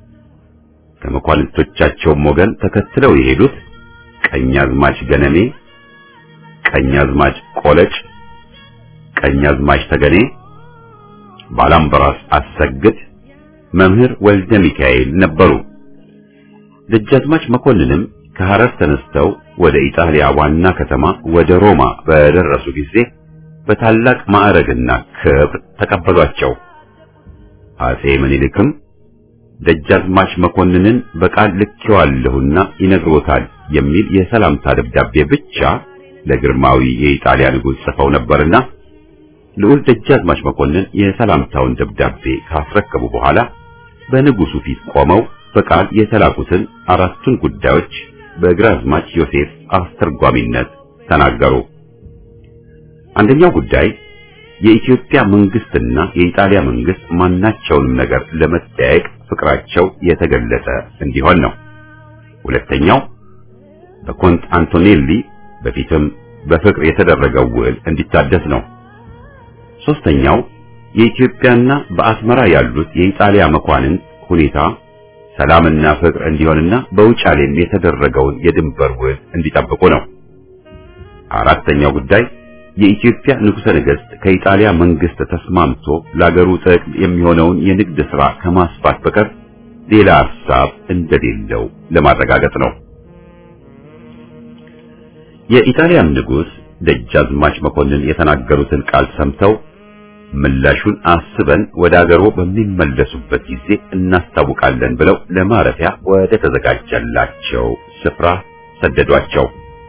ከመኳንንቶቻቸውም ወገን ተከትለው የሄዱት ቀኛዝማች ገነሜ፣ ቀኛዝማች ቆለጭ፣ ቀኛዝማች ተገኔ፣ ባላምበራስ አሰግድ፣ መምህር ወልደ ሚካኤል ነበሩ። ደጃዝማች መኮንንም ከሐረር ተነስተው ወደ ኢጣሊያ ዋና ከተማ ወደ ሮማ በደረሱ ጊዜ በታላቅ ማዕረግና ክብር ተቀበሏቸው። አፄ ምኒልክም ደጃዝማች መኮንንን በቃል ልኬዋለሁና ይነግሮታል የሚል የሰላምታ ደብዳቤ ብቻ ለግርማዊ የኢጣሊያ ንጉሥ ጽፈው ነበርና ልዑል ደጃዝማች መኮንን የሰላምታውን ደብዳቤ ካስረከቡ በኋላ በንጉሱ ፊት ቆመው በቃል የተላኩትን አራቱን ጉዳዮች በግራዝማች ዮሴፍ አስተርጓሚነት ተናገሩ። አንደኛው ጉዳይ የኢትዮጵያ መንግስትና የኢጣሊያ መንግስት ማናቸውንም ነገር ለመጠያየቅ ፍቅራቸው የተገለጸ እንዲሆን ነው። ሁለተኛው በኮንት አንቶኔሊ በፊትም በፍቅር የተደረገው ውል እንዲታደስ ነው። ሶስተኛው የኢትዮጵያና በአስመራ ያሉት የኢጣሊያ መኳንንት ሁኔታ ሰላምና ፍቅር እንዲሆንና በውጫሌም የተደረገውን የድንበር ውል እንዲጠብቁ ነው። አራተኛው ጉዳይ የኢትዮጵያ ንጉሠ ነገሥት ከኢጣሊያ መንግስት ተስማምቶ ለአገሩ ጥቅም የሚሆነውን የንግድ ሥራ ከማስፋት በቀር ሌላ ሐሳብ እንደሌለው ለማረጋገጥ ነው። የኢጣሊያን ንጉሥ ደጃዝማች መኮንን የተናገሩትን ቃል ሰምተው ምላሹን አስበን ወደ አገሩ በሚመለሱበት ጊዜ እናስታውቃለን ብለው ለማረፊያ ወደ ተዘጋጀላቸው ስፍራ ሰደዷቸው።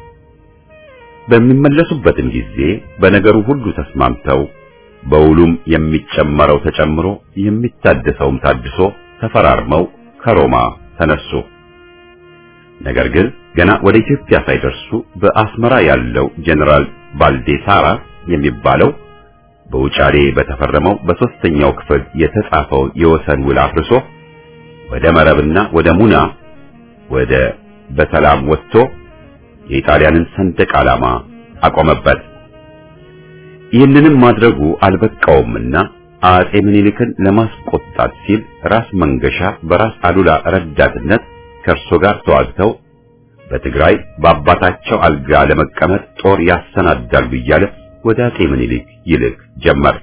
በሚመለሱበትም ጊዜ በነገሩ ሁሉ ተስማምተው በውሉም የሚጨመረው ተጨምሮ የሚታደሰውም ታድሶ ተፈራርመው ከሮማ ተነሱ። ነገር ግን ገና ወደ ኢትዮጵያ ሳይደርሱ በአስመራ ያለው ጀነራል ባልዴሳራ የሚባለው በውጫሌ በተፈረመው በሶስተኛው ክፍል የተጻፈውን የወሰን ውል አፍርሶ ወደ መረብና ወደ ሙና ወደ በሰላም ወጥቶ የኢጣሊያንን ሰንደቅ ዓላማ አቆመበት። ይህንንም ማድረጉ አልበቃውምና አጼ ምኒልክን ለማስቆጣት ሲል ራስ መንገሻ በራስ አሉላ ረዳትነት ከእርሱ ጋር ተዋግተው በትግራይ በአባታቸው አልጋ ለመቀመጥ ጦር ያሰናዳሉ እያለ ወደ አጼ ምኒልክ ይልክ ጀመር።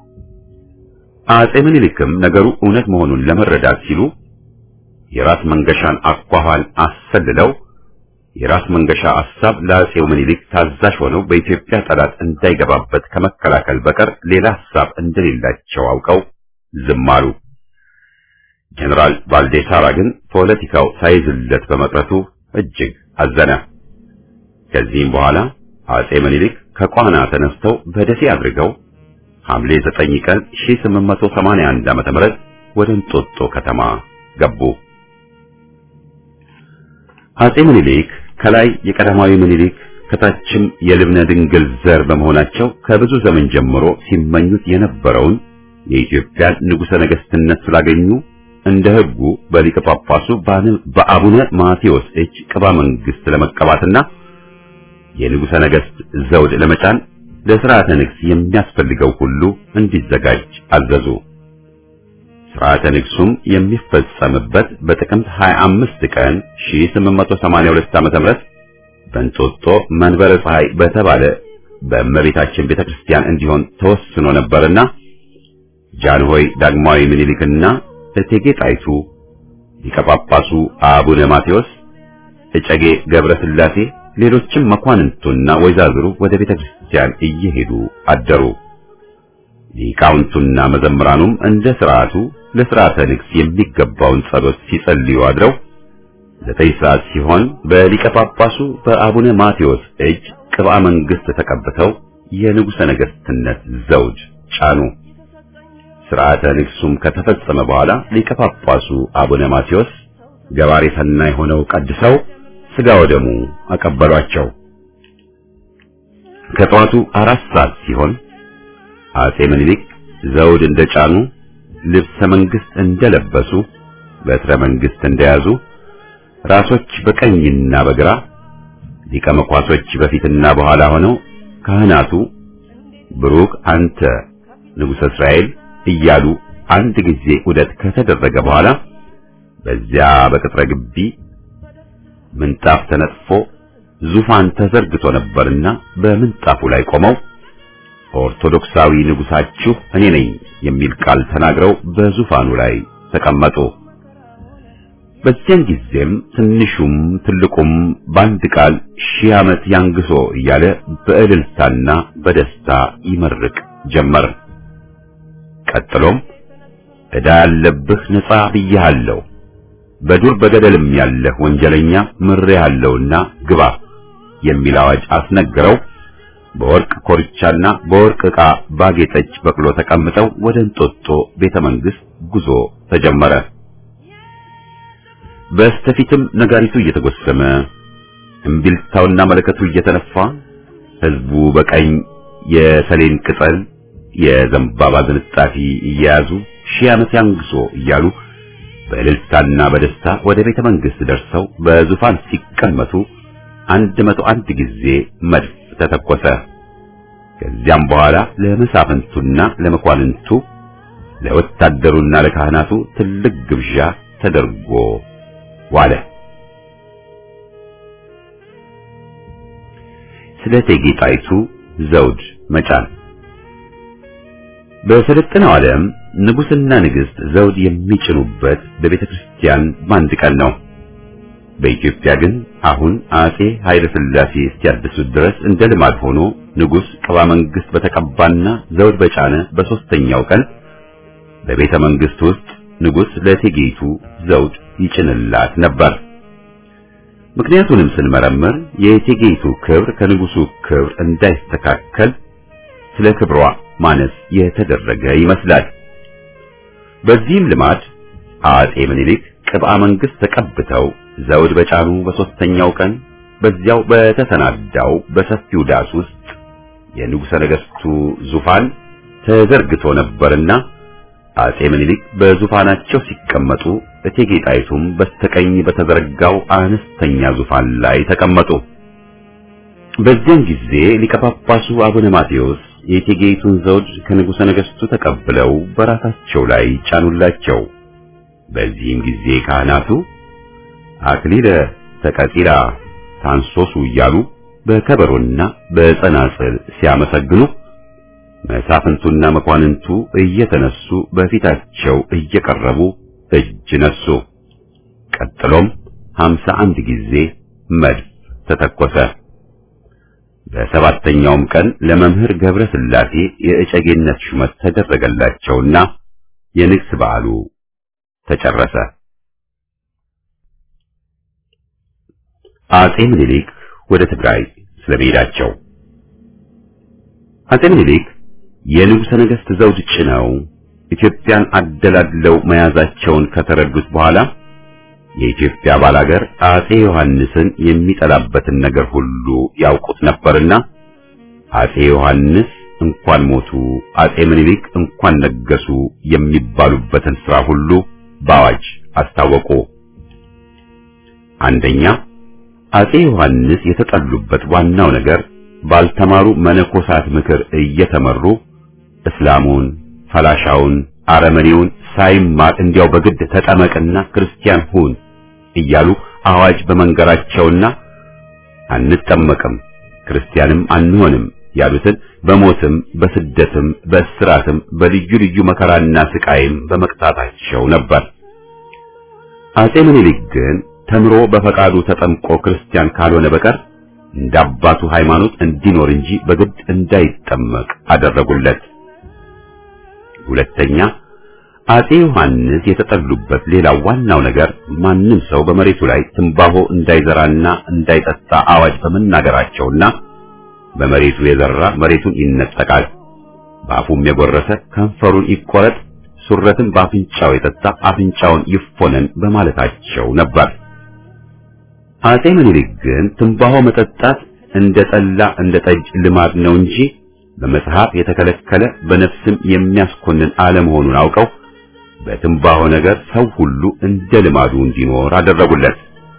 አጼ ምኒልክም ነገሩ እውነት መሆኑን ለመረዳት ሲሉ የራስ መንገሻን አኳኋን አሰልለው የራስ መንገሻ ሐሳብ ለአጼው ምኒልክ ታዛዥ ሆነው በኢትዮጵያ ጠላት እንዳይገባበት ከመከላከል በቀር ሌላ ሐሳብ እንደሌላቸው አውቀው ዝም አሉ። ጀነራል ቫልዴሳራ ግን ፖለቲካው ሳይዝለት በመቅረቱ እጅግ አዘነ። ከዚህም በኋላ አጼ ምኒልክ ከቋና ተነስተው በደሴ አድርገው ሐምሌ 9 ቀን 1881 ዓ.ም ወደ እንጦጦ ከተማ ገቡ። አጼ ምኒልክ ከላይ የቀዳማዊ ምኒልክ ከታችም የልብነ ድንግል ዘር በመሆናቸው ከብዙ ዘመን ጀምሮ ሲመኙት የነበረውን የኢትዮጵያ ንጉሠ ነገሥትነት ስላገኙ እንደ ሕጉ በሊቀ ጳጳሱ በአቡነ ማቴዎስ እጅ ቅባ መንግሥት ለመቀባትና የንጉሠ ነገሥት ዘውድ ለመጫን ለሥርዓተ ንግሥ የሚያስፈልገው ሁሉ እንዲዘጋጅ አዘዙ። ሥርዓተ ንግሡም የሚፈጸምበት በጥቅምት 25 ቀን 1882 ዓ.ም በእንጦጦ መንበረ ፀሐይ በተባለ በእመቤታችን ቤተክርስቲያን እንዲሆን ተወስኖ ነበርና ጃንሆይ ዳግማዊ ምኒልክና እቴጌ ጣይቱ፣ ሊቀ ጳጳሱ አቡነ ማቴዎስ፣ እጨጌ ገብረ ሥላሴ፣ ሌሎችም መኳንንቱና ወይዛዝሩ ወደ ቤተክርስቲያን እየሄዱ አደሩ። ሊቃውንቱና መዘምራኑም እንደ ሥርዓቱ ለሥርዓተ ንግሥ የሚገባውን ጸሎት ሲጸልዩ አድረው 9 ሰዓት ሲሆን በሊቀ ጳጳሱ በአቡነ ማቴዎስ እጅ ቅብአ መንግሥት ተቀብተው የንጉሠ ነገሥትነት ዘውድ ጫኑ። ሥርዓተ ንግሡም ከተፈጸመ በኋላ ሊቀ ጳጳሱ አቡነ ማቴዎስ ገባሬ ሰናይ ሆነው ቀድሰው ሥጋ ወደሙ አቀበሏቸው። ከጠዋቱ 4 ሰዓት ሲሆን አጼ ምኒልክ ዘውድ እንደጫኑ፣ ልብሰ መንግሥት እንደለበሱ፣ በትረ መንግሥት እንደያዙ፣ ራሶች በቀኝና በግራ ሊቀ መኳሶች በፊትና በኋላ ሆነው ካህናቱ ብሩክ አንተ ንጉሠ እስራኤል እያሉ አንድ ጊዜ ዑደት ከተደረገ በኋላ በዚያ በቅጥረ ግቢ ምንጣፍ ተነጥፎ ዙፋን ተዘርግቶ ነበርና በምንጣፉ ላይ ቆመው ኦርቶዶክሳዊ ንጉሳችሁ እኔ ነኝ የሚል ቃል ተናግረው በዙፋኑ ላይ ተቀመጡ። በዚያን ጊዜም ትንሹም ትልቁም በአንድ ቃል 1000 ዓመት ያንግሶ እያለ በእልልታና በደስታ ይመርቅ ጀመር። ቀጥሎም ዕዳ ያለብህ ነጻ ብዬሃለሁ፣ በዱር በገደልም ያለህ ወንጀለኛ ምሬሃለሁና ግባ የሚል አዋጅ አስነግረው በወርቅ ኮርቻና በወርቅ ዕቃ ባጌጠች በቅሎ ተቀምጠው ወደ እንጦጦ ቤተ መንግሥት ጉዞ ተጀመረ። በስተፊትም ነጋሪቱ እየተጎሰመ እምቢልታውና መለከቱ እየተነፋ ሕዝቡ በቀኝ የሰሌን ቅጠል የዘንባባ ዝንጣፊ እየያዙ 1000 ዓመት ያንግሶ እያሉ በእልልታና በደስታ ወደ ቤተ መንግሥት ደርሰው በዙፋን ሲቀመጡ 101 ጊዜ መድፍ ተተኮሰ። ከዚያም በኋላ ለመሳፍንቱና ለመኳንንቱ ለወታደሩና ለካህናቱ ትልቅ ግብዣ ተደርጎ ዋለ። ስለ እቴጌ ጣይቱ ዘውድ መጫን። በሰለጠነው ዓለም ንጉሥና ንግሥት ዘውድ የሚጭኑበት በቤተ ክርስቲያን በአንድ ቀን ነው። በኢትዮጵያ ግን አሁን አጼ ኃይለ ሥላሴ እስኪያድሱት ድረስ እንደ ልማድ ሆኖ ንጉሥ ቅባ መንግሥት በተቀባና ዘውድ በጫነ በ3ኛው ቀን በቤተ መንግሥት ውስጥ ንጉሥ ለእቴጌይቱ ዘውድ ይጭንላት ነበር። ምክንያቱንም ስንመረምር የእቴጌይቱ ክብር ከንጉሡ ክብር እንዳይስተካከል ስለ ክብሯ ማነስ የተደረገ ይመስላል። በዚህም ልማድ አጼ ምኒልክ ቅብአ መንግሥት ተቀብተው ዘውድ በጫኑ በ3ኛው ቀን በዚያው በተሰናዳው በሰፊው ዳስ ውስጥ የንጉሠ ነገሥቱ ዙፋን ተዘርግቶ ነበርና አጼ ምኒልክ በዙፋናቸው ሲቀመጡ እቴጌ ጣይቱም በስተቀኝ በተዘረጋው አነስተኛ ዙፋን ላይ ተቀመጡ። በዚያን ጊዜ ሊቀ ጳጳሱ አቡነ ማቴዎስ የእቴጌይቱን ዘውድ ከንጉሠ ነገሥቱ ተቀብለው በራሳቸው ላይ ጫኑላቸው። በዚህም ጊዜ ካህናቱ አክሊለ ተቀጢላ ታንሶሱ እያሉ በከበሮና በጸናጽል ሲያመሰግኑ መሳፍንቱና መኳንንቱ እየተነሱ በፊታቸው እየቀረቡ እጅ ነሱ። ቀጥሎም 51 ጊዜ መድፍ ተተኮሰ። በሰባተኛውም ቀን ለመምህር ገብረ ሥላሴ የእጨጌነት ሹመት ተደረገላቸውና የንግስ በዓሉ ተጨረሰ። አጼ ምኒልክ ወደ ትግራይ ስለመሄዳቸው። አጼ ምኒልክ የንጉሠ ነገሥት ዘውድ ጭነው ኢትዮጵያን አደላድለው መያዛቸውን ከተረዱት በኋላ የኢትዮጵያ ባላገር አጼ ዮሐንስን የሚጠላበትን ነገር ሁሉ ያውቁት ነበርና አጼ ዮሐንስ እንኳን ሞቱ፣ አጼ ምኒልክ እንኳን ነገሱ የሚባሉበትን ሥራ ሁሉ በአዋጅ አስታወቁ። አንደኛ፣ አጼ ዮሐንስ የተጠሉበት ዋናው ነገር ባልተማሩ መነኮሳት ምክር እየተመሩ እስላሙን፣ ፈላሻውን፣ አረመኔውን ሳይማር እንዲያው በግድ ተጠመቅና ክርስቲያን ሁን እያሉ አዋጅ በመንገራቸውና አንጠመቅም ክርስቲያንም አንሆንም ያሉትን በሞትም በስደትም በእስራትም በልዩ ልዩ መከራና ስቃይም በመቅጣታቸው ነበር። አጼ ምኒልክ ግን ተምሮ በፈቃዱ ተጠምቆ ክርስቲያን ካልሆነ በቀር እንዳባቱ ሃይማኖት እንዲኖር እንጂ በግድ እንዳይጠመቅ አደረጉለት። ሁለተኛ፣ አጼ ዮሐንስ የተጠሉበት ሌላው ዋናው ነገር ማንም ሰው በመሬቱ ላይ ትንባሆ እንዳይዘራና እንዳይጠጣ አዋጅ በመናገራቸውና በመሬቱ የዘራ መሬቱን ይነጠቃል፣ በአፉም የጎረሰ ከንፈሩን ይቆረጥ፣ ሱረትን በአፍንጫው የጠጣ አፍንጫውን ይፎነን በማለታቸው ነበር። አጼ ምኒልክ ግን ትንባሆ መጠጣት እንደ ጠላ እንደ ጠጅ ልማድ ነው እንጂ በመጽሐፍ የተከለከለ በነፍስም የሚያስኮንን አለመሆኑን አውቀው በትንባሆ ነገር ሰው ሁሉ እንደ ልማዱ እንዲኖር አደረጉለት።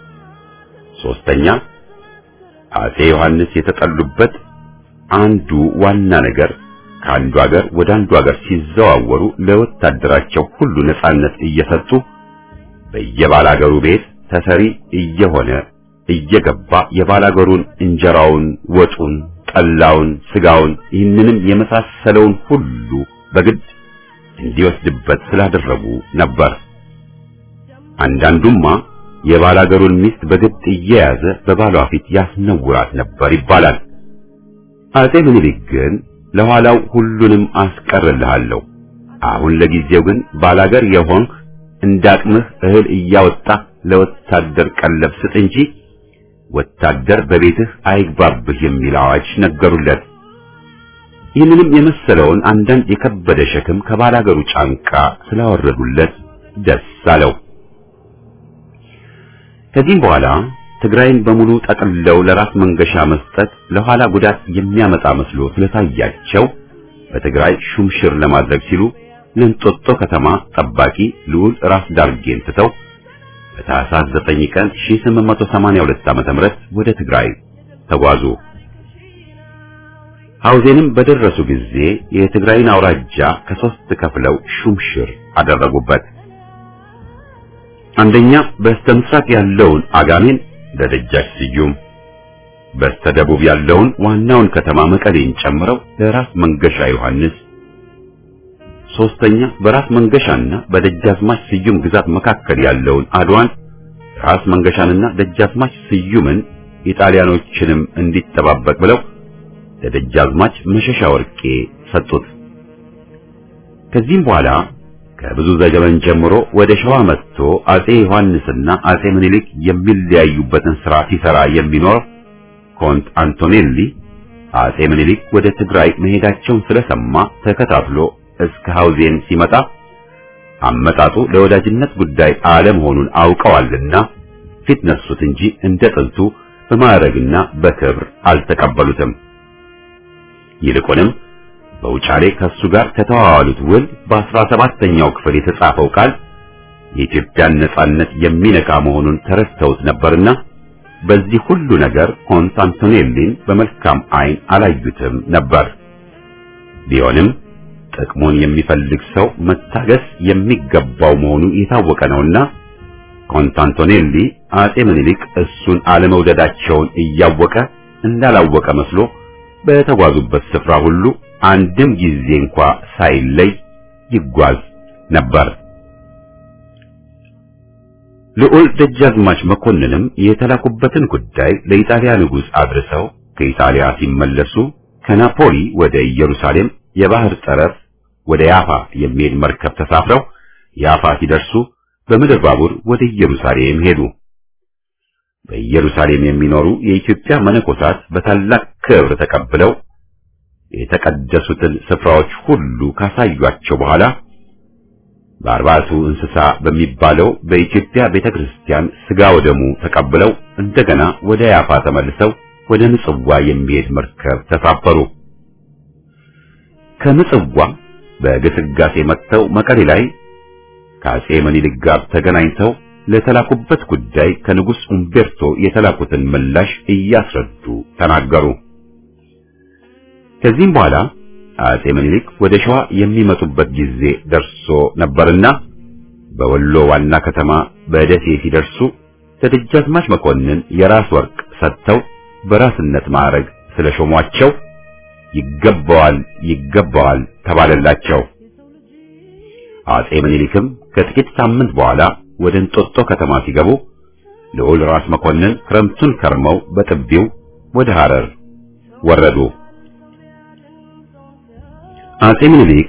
ሶስተኛ፣ አጼ ዮሐንስ የተጠሉበት አንዱ ዋና ነገር ከአንዱ ሀገር ወደ አንዱ ሀገር ሲዘዋወሩ ለወታደራቸው ሁሉ ነጻነት እየሰጡ በየባላገሩ ቤት ተሰሪ እየሆነ እየገባ የባላገሩን እንጀራውን፣ ወጡን፣ ጠላውን፣ ስጋውን ይህንንም የመሳሰለውን ሁሉ በግድ እንዲወስድበት ስላደረጉ ነበር። አንዳንዱማ የባላገሩን ሚስት በግድ እየያዘ በባሏ ፊት ያስነውራት ነበር ይባላል። አጼ ምኒልክ ግን ለኋላው ሁሉንም አስቀርልሃለሁ፣ አሁን ለጊዜው ግን ባላገር የሆንክ እንዳቅምህ እህል እያወጣ ለወታደር ቀለብ ስጥ እንጂ ወታደር በቤትህ አይግባብህ የሚል አዋጅ ነገሩለት። ይህንንም የመሰለውን አንዳንድ የከበደ ሸክም ከባላገሩ ጫንቃ ስላወረዱለት ደስ አለው። ከዚህም በኋላ ትግራይን በሙሉ ጠቅልለው ለራስ መንገሻ መስጠት ለኋላ ጉዳት የሚያመጣ መስሎ ስለታያቸው በትግራይ ሹምሽር ለማድረግ ሲሉ ለእንጦጦ ከተማ ጠባቂ ልዑል ራስ ዳርጌን ትተው በታኅሳስ 9 ቀን 1882 ዓ.ም ወደ ትግራይ ተጓዙ። ሐውዜንም በደረሱ ጊዜ የትግራይን አውራጃ ከሶስት ከፍለው ሹምሽር አደረጉበት። አንደኛ በስተምስራቅ ያለውን አጋሜን ለደጃች ስዩም፣ በስተደቡብ ያለውን ዋናውን ከተማ መቀሌን ጨምረው ለራስ መንገሻ ዮሐንስ፣ ሶስተኛ በራስ መንገሻና በደጃዝማች ስዩም ግዛት መካከል ያለውን አድዋን ራስ መንገሻንና ደጃዝማች ስዩምን ኢጣሊያኖችንም እንዲጠባበቅ ብለው ለደጃዝማች መሸሻ ወርቄ ሰጡት። ከዚህም በኋላ ከብዙ ዘመን ጀምሮ ወደ ሸዋ መጥቶ አጼ ዮሐንስና አጼ ምኒልክ የሚለያዩበትን ሥራ ሲሰራ የሚኖር ኮንት አንቶኔሊ አጼ ምኒልክ ወደ ትግራይ መሄዳቸውን ስለሰማ ተከታትሎ እስከ ሐውዜን ሲመጣ አመጣጡ ለወዳጅነት ጉዳይ አለመሆኑን አውቀዋልና ፊት ነሱት እንጂ እንደ ጥንቱ በማዕረግና በክብር አልተቀበሉትም። ይልቁንም በውጫሌ ከሱ ጋር ከተዋዋሉት ውል በ17ኛው ክፍል የተጻፈው ቃል የኢትዮጵያን ነጻነት የሚነካ መሆኑን ተረድተውት ነበርና በዚህ ሁሉ ነገር ኮንስታንቲኔሊን በመልካም ዓይን አላዩትም ነበር። ቢሆንም ጥቅሙን የሚፈልግ ሰው መታገስ የሚገባው መሆኑ የታወቀ ነውና ኮንስታንቲኔሊ አጼ ምኒልክ እሱን አለመውደዳቸውን እያወቀ እንዳላወቀ መስሎ በተጓዙበት ስፍራ ሁሉ አንድም ጊዜ እንኳ ሳይለይ ይጓዝ ነበር። ልዑል ደጃዝማች መኮንንም የተላኩበትን ጉዳይ ለኢጣሊያ ንጉሥ አድርሰው ከኢጣሊያ ሲመለሱ ከናፖሊ ወደ ኢየሩሳሌም የባህር ጠረፍ ወደ ያፋ የሚሄድ መርከብ ተሳፍረው ያፋ ሲደርሱ በምድር ባቡር ወደ ኢየሩሳሌም ሄዱ። በኢየሩሳሌም የሚኖሩ የኢትዮጵያ መነኮሳት በታላቅ ክብር ተቀብለው የተቀደሱትን ስፍራዎች ሁሉ ካሳዩአቸው በኋላ በአርባዕቱ እንስሳ በሚባለው በኢትዮጵያ ቤተክርስቲያን ሥጋ ወደሙ ተቀብለው እንደገና ወደ ያፋ ተመልሰው ወደ ምጽዋ የሚሄድ መርከብ ተሳፈሩ። ከምጽዋ በግስጋሴ መጥተው መቀሌ ላይ ከአጼ ምኒልክ ጋር ተገናኝተው ለተላኩበት ጉዳይ ከንጉሥ ኡምቤርቶ የተላኩትን ምላሽ እያስረዱ ተናገሩ። ከዚህም በኋላ አጼ ምኒልክ ወደ ሸዋ የሚመጡበት ጊዜ ደርሶ ነበርና በወሎ ዋና ከተማ በደሴ ሲደርሱ ለደጃዝማች መኮንን የራስ ወርቅ ሰጥተው በራስነት ማዕረግ ስለሾሟቸው ይገባዋል ተባለላቸው። አጼ ምኒልክም ከጥቂት ሳምንት በኋላ ወደ እንጦጦ ከተማ ሲገቡ ልዑል ራስ መኮንን ክረምቱን ከርመው በጥቢው ወደ ሐረር ወረዱ። አጼ ምኒልክ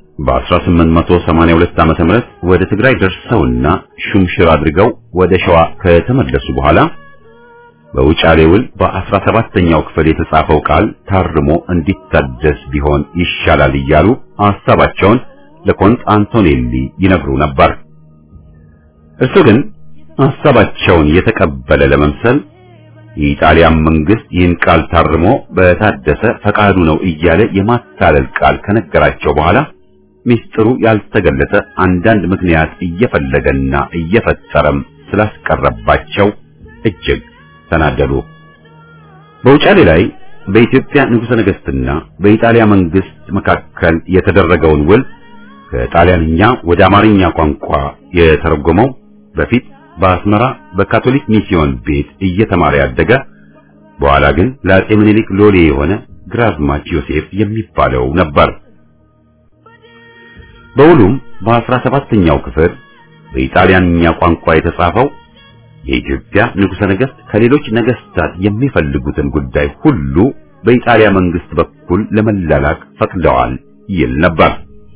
በ1882 ዓመተ ምህረት ወደ ትግራይ ደርሰውና ሹምሽር አድርገው ወደ ሸዋ ከተመለሱ በኋላ በውጫሌ ውል በ17ኛው ክፍል የተጻፈው ቃል ታርሞ እንዲታደስ ቢሆን ይሻላል እያሉ ሐሳባቸውን ለኮንት አንቶኔሊ ይነግሩ ነበር። እሱ ግን ሐሳባቸውን የተቀበለ ለመምሰል የኢጣሊያን መንግስት ይህን ቃል ታርሞ በታደሰ ፈቃዱ ነው እያለ የማታለል ቃል ከነገራቸው በኋላ ሚስጥሩ ያልተገለጸ አንዳንድ ምክንያት እየፈለገና እየፈጠረም ስላስቀረባቸው እጅግ ተናደዱ። በውጫሌ ላይ በኢትዮጵያ ንጉሠ ነገሥትና በኢጣሊያ መንግስት መካከል የተደረገውን ውል ከጣሊያንኛ ወደ አማርኛ ቋንቋ የተረጎመው በፊት በአስመራ በካቶሊክ ሚስዮን ቤት እየተማረ ያደገ በኋላ ግን ለአጼ ምኒልክ ሎሌ የሆነ ግራዝማች ዮሴፍ የሚባለው ነበር። በውሉም በ17ኛው ክፍል በኢጣሊያንኛ ቋንቋ የተጻፈው የኢትዮጵያ ንጉሠ ነገሥት ከሌሎች ነገሥታት የሚፈልጉትን ጉዳይ ሁሉ በኢጣሊያ መንግስት በኩል ለመላላክ ፈቅደዋል ይል ነበር።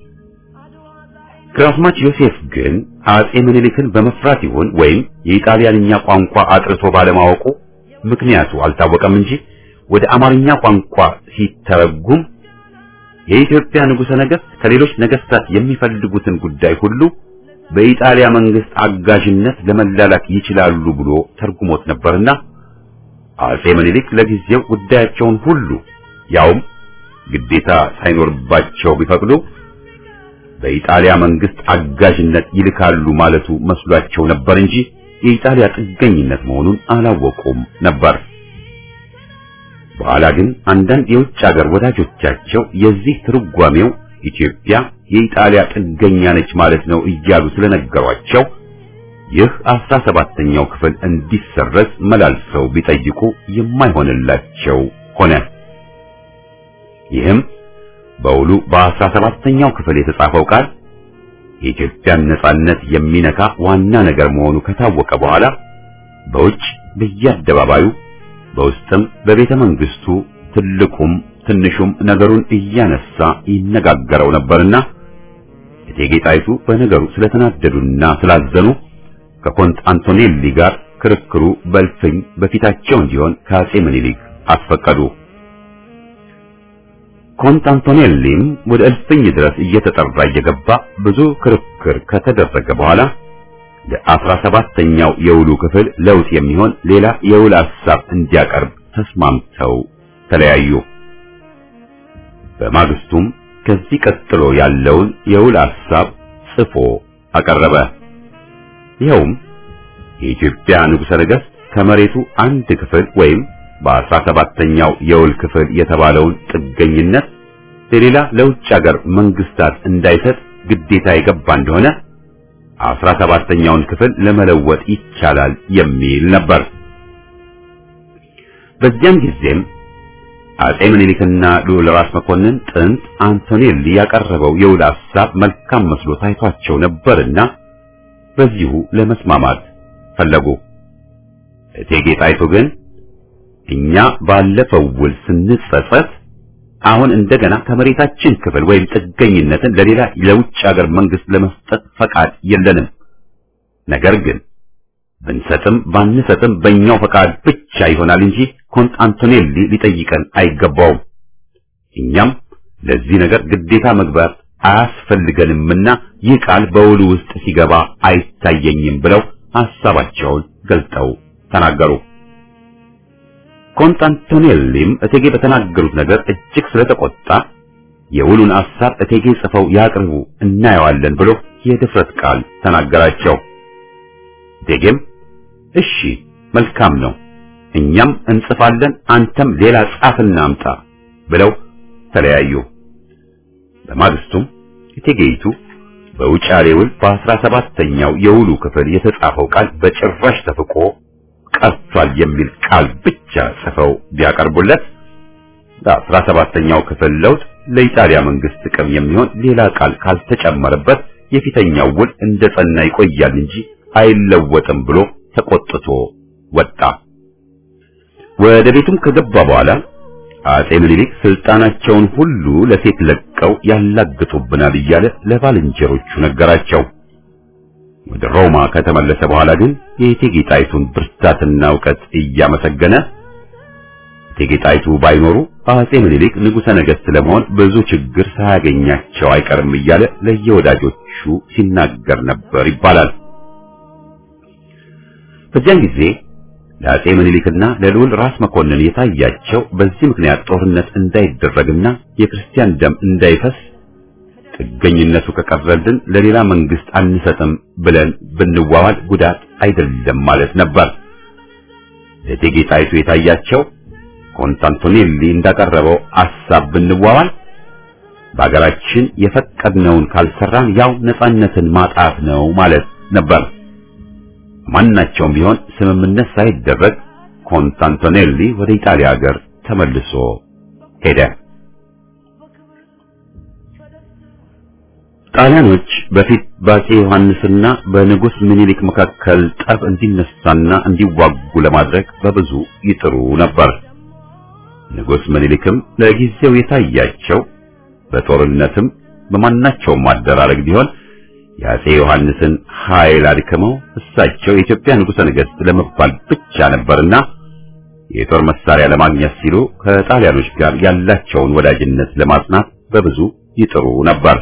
ግራዝማች ዮሴፍ ግን አጼ ምኒልክን በመፍራት ይሁን ወይም የኢጣሊያንኛ ቋንቋ አጥርቶ ባለማወቁ ምክንያቱ አልታወቀም እንጂ ወደ አማርኛ ቋንቋ ሲተረጉም የኢትዮጵያ ንጉሠ ነገሥት ከሌሎች ነገሥታት የሚፈልጉትን ጉዳይ ሁሉ በኢጣሊያ መንግስት አጋዥነት ለመላላክ ይችላሉ ብሎ ተርጉሞት ነበርና አጼ ምኒልክ ለጊዜው ጉዳያቸውን ሁሉ ያውም ግዴታ ሳይኖርባቸው ቢፈቅዱ በኢጣሊያ መንግስት አጋዥነት ይልካሉ ማለቱ መስሏቸው ነበር እንጂ የኢጣሊያ ጥገኝነት መሆኑን አላወቁም ነበር። በኋላ ግን አንዳንድ የውጭ ሀገር ወዳጆቻቸው የዚህ ትርጓሜው ኢትዮጵያ የኢጣሊያ ጥገኛ ነች ማለት ነው እያሉ ስለነገሯቸው ይህ 17ኛው ክፍል እንዲሰረዝ መላልሰው ቢጠይቁ የማይሆንላቸው ሆነ። ይህም በውሉ በ17ኛው ክፍል የተጻፈው ቃል የኢትዮጵያን ነጻነት የሚነካ ዋና ነገር መሆኑ ከታወቀ በኋላ በውጭ በየአደባባዩ በውስጥም በቤተ መንግስቱ ትልቁም ትንሹም ነገሩን እያነሳ ይነጋገረው ነበርና እቴጌ ጣይቱ በነገሩ ስለተናደዱና ስላዘኑ ከኮንት አንቶኔሊ ጋር ክርክሩ በልፍኝ በፊታቸው እንዲሆን ከአጼ ምኒልክ አስፈቀዱ። ኮንት አንቶኔሊም ወደ እልፍኝ ድረስ እየተጠራ እየገባ ብዙ ክርክር ከተደረገ በኋላ ለ17ኛው የውሉ ክፍል ለውጥ የሚሆን ሌላ የውል ሐሳብ እንዲያቀርብ ተስማምተው ተለያዩ። በማግስቱም ከዚህ ቀጥሎ ያለውን የውል ሐሳብ ጽፎ አቀረበ። ይኸውም የኢትዮጵያ ንጉሠ ነገሥት ከመሬቱ አንድ ክፍል ወይም በ17ኛው የውል ክፍል የተባለውን ጥገኝነት ለሌላ ለውጭ ሀገር መንግስታት እንዳይሰጥ ግዴታ የገባ እንደሆነ 17ኛውን ክፍል ለመለወጥ ይቻላል የሚል ነበር። በዚያም ጊዜም አጼ ምኒልክና ልዑል ራስ መኮንን ጥንት አንቶኔሊ ያቀረበው የውል ሐሳብ መልካም መስሎ ታይቷቸው ነበርና በዚሁ ለመስማማት ፈለጉ። እቴጌ ጣይቱ ግን እኛ ባለፈው ውል ስንጸጸት አሁን እንደገና ከመሬታችን ክፍል ወይም ጥገኝነትን ለሌላ ለውጭ ሀገር መንግስት ለመስጠት ፈቃድ የለንም። ነገር ግን ብንሰጥም ባንሰጥም በእኛው ፈቃድ ብቻ ይሆናል እንጂ ኮንት አንቶኔሊ ሊጠይቀን አይገባውም። እኛም ለዚህ ነገር ግዴታ መግባት አያስፈልገንምና ይህ ቃል በውሉ ውስጥ ሲገባ አይታየኝም ብለው ሐሳባቸውን ገልጠው ተናገሩ። ኮንት አንቶኔሊም እቴጌ በተናገሩት ነገር እጅግ ስለተቆጣ የውሉን ሐሳብ እቴጌ ጽፈው ያቅርቡ እናየዋለን ብሎ የድፍረት ቃል ተናገራቸው። እቴጌም እሺ መልካም ነው፣ እኛም እንጽፋለን፣ አንተም ሌላ ጻፍና አምጣ ብለው ተለያዩ። በማግስቱም እቴጌይቱ በውጫሌ ውል በ17ኛው የውሉ ክፍል የተጻፈው ቃል በጭራሽ ተፍቆ ቀርቷል የሚል ቃል ብቻ ጽፈው ቢያቀርቡለት በ17ኛው ክፍል ለውጥ ለኢጣሊያ መንግስት ጥቅም የሚሆን ሌላ ቃል ካልተጨመረበት የፊተኛው ውል እንደጸና ይቆያል እንጂ አይለወጥም ብሎ ተቆጥቶ ወጣ። ወደ ቤቱም ከገባ በኋላ አጼ ምኒልክ ስልጣናቸውን ሁሉ ለሴት ለቀው ያላግጡብናል እያለ ለባልንጀሮቹ ነገራቸው። ወደ ሮማ ከተመለሰ በኋላ ግን የእቴጌ ጣይቱን ብርታትና ዕውቀት እያመሰገነ እቴጌ ጣይቱ ባይኖሩ አጼ ምኒልክ ንጉሠ ነገሥት ለመሆን ብዙ ችግር ሳያገኛቸው አይቀርም እያለ ለየወዳጆቹ ሲናገር ነበር ይባላል። በዚያን ጊዜ ለአጼ ምኒልክና ለልዑል ራስ መኮንን የታያቸው በዚህ ምክንያት ጦርነት እንዳይደረግና የክርስቲያን ደም እንዳይፈስ ጥገኝነቱ ከቀረልን ለሌላ መንግስት አንሰጥም ብለን ብንዋዋል ጉዳት አይደለም ማለት ነበር። ለእቴጌ ጣይቱ የታያቸው ኮንት አንቶኔሊ እንዳቀረበው ሐሳብ ብንዋዋል በአገራችን የፈቀድነውን ካልሰራን ያው ነጻነትን ማጣት ነው ማለት ነበር። ማናቸውም ቢሆን ስምምነት ሳይደረግ ኮንት አንቶኔሊ ወደ ኢጣሊያ ሀገር ተመልሶ ሄደ። ጣሊያኖች በፊት በአጼ ዮሐንስና በንጉስ ምኒልክ መካከል ጠብ እንዲነሳና እንዲዋጉ ለማድረግ በብዙ ይጥሩ ነበር። ንጉስ ምኒልክም ለጊዜው የታያቸው በጦርነትም በማናቸውም አደራረግ ቢሆን የአጼ ዮሐንስን ኃይል አድክመው እሳቸው የኢትዮጵያ ንጉሠ ነገሥት ለመባል ብቻ ነበርና የጦር መሳሪያ ለማግኘት ሲሉ ከጣሊያኖች ጋር ያላቸውን ወዳጅነት ለማጽናት በብዙ ይጥሩ ነበር።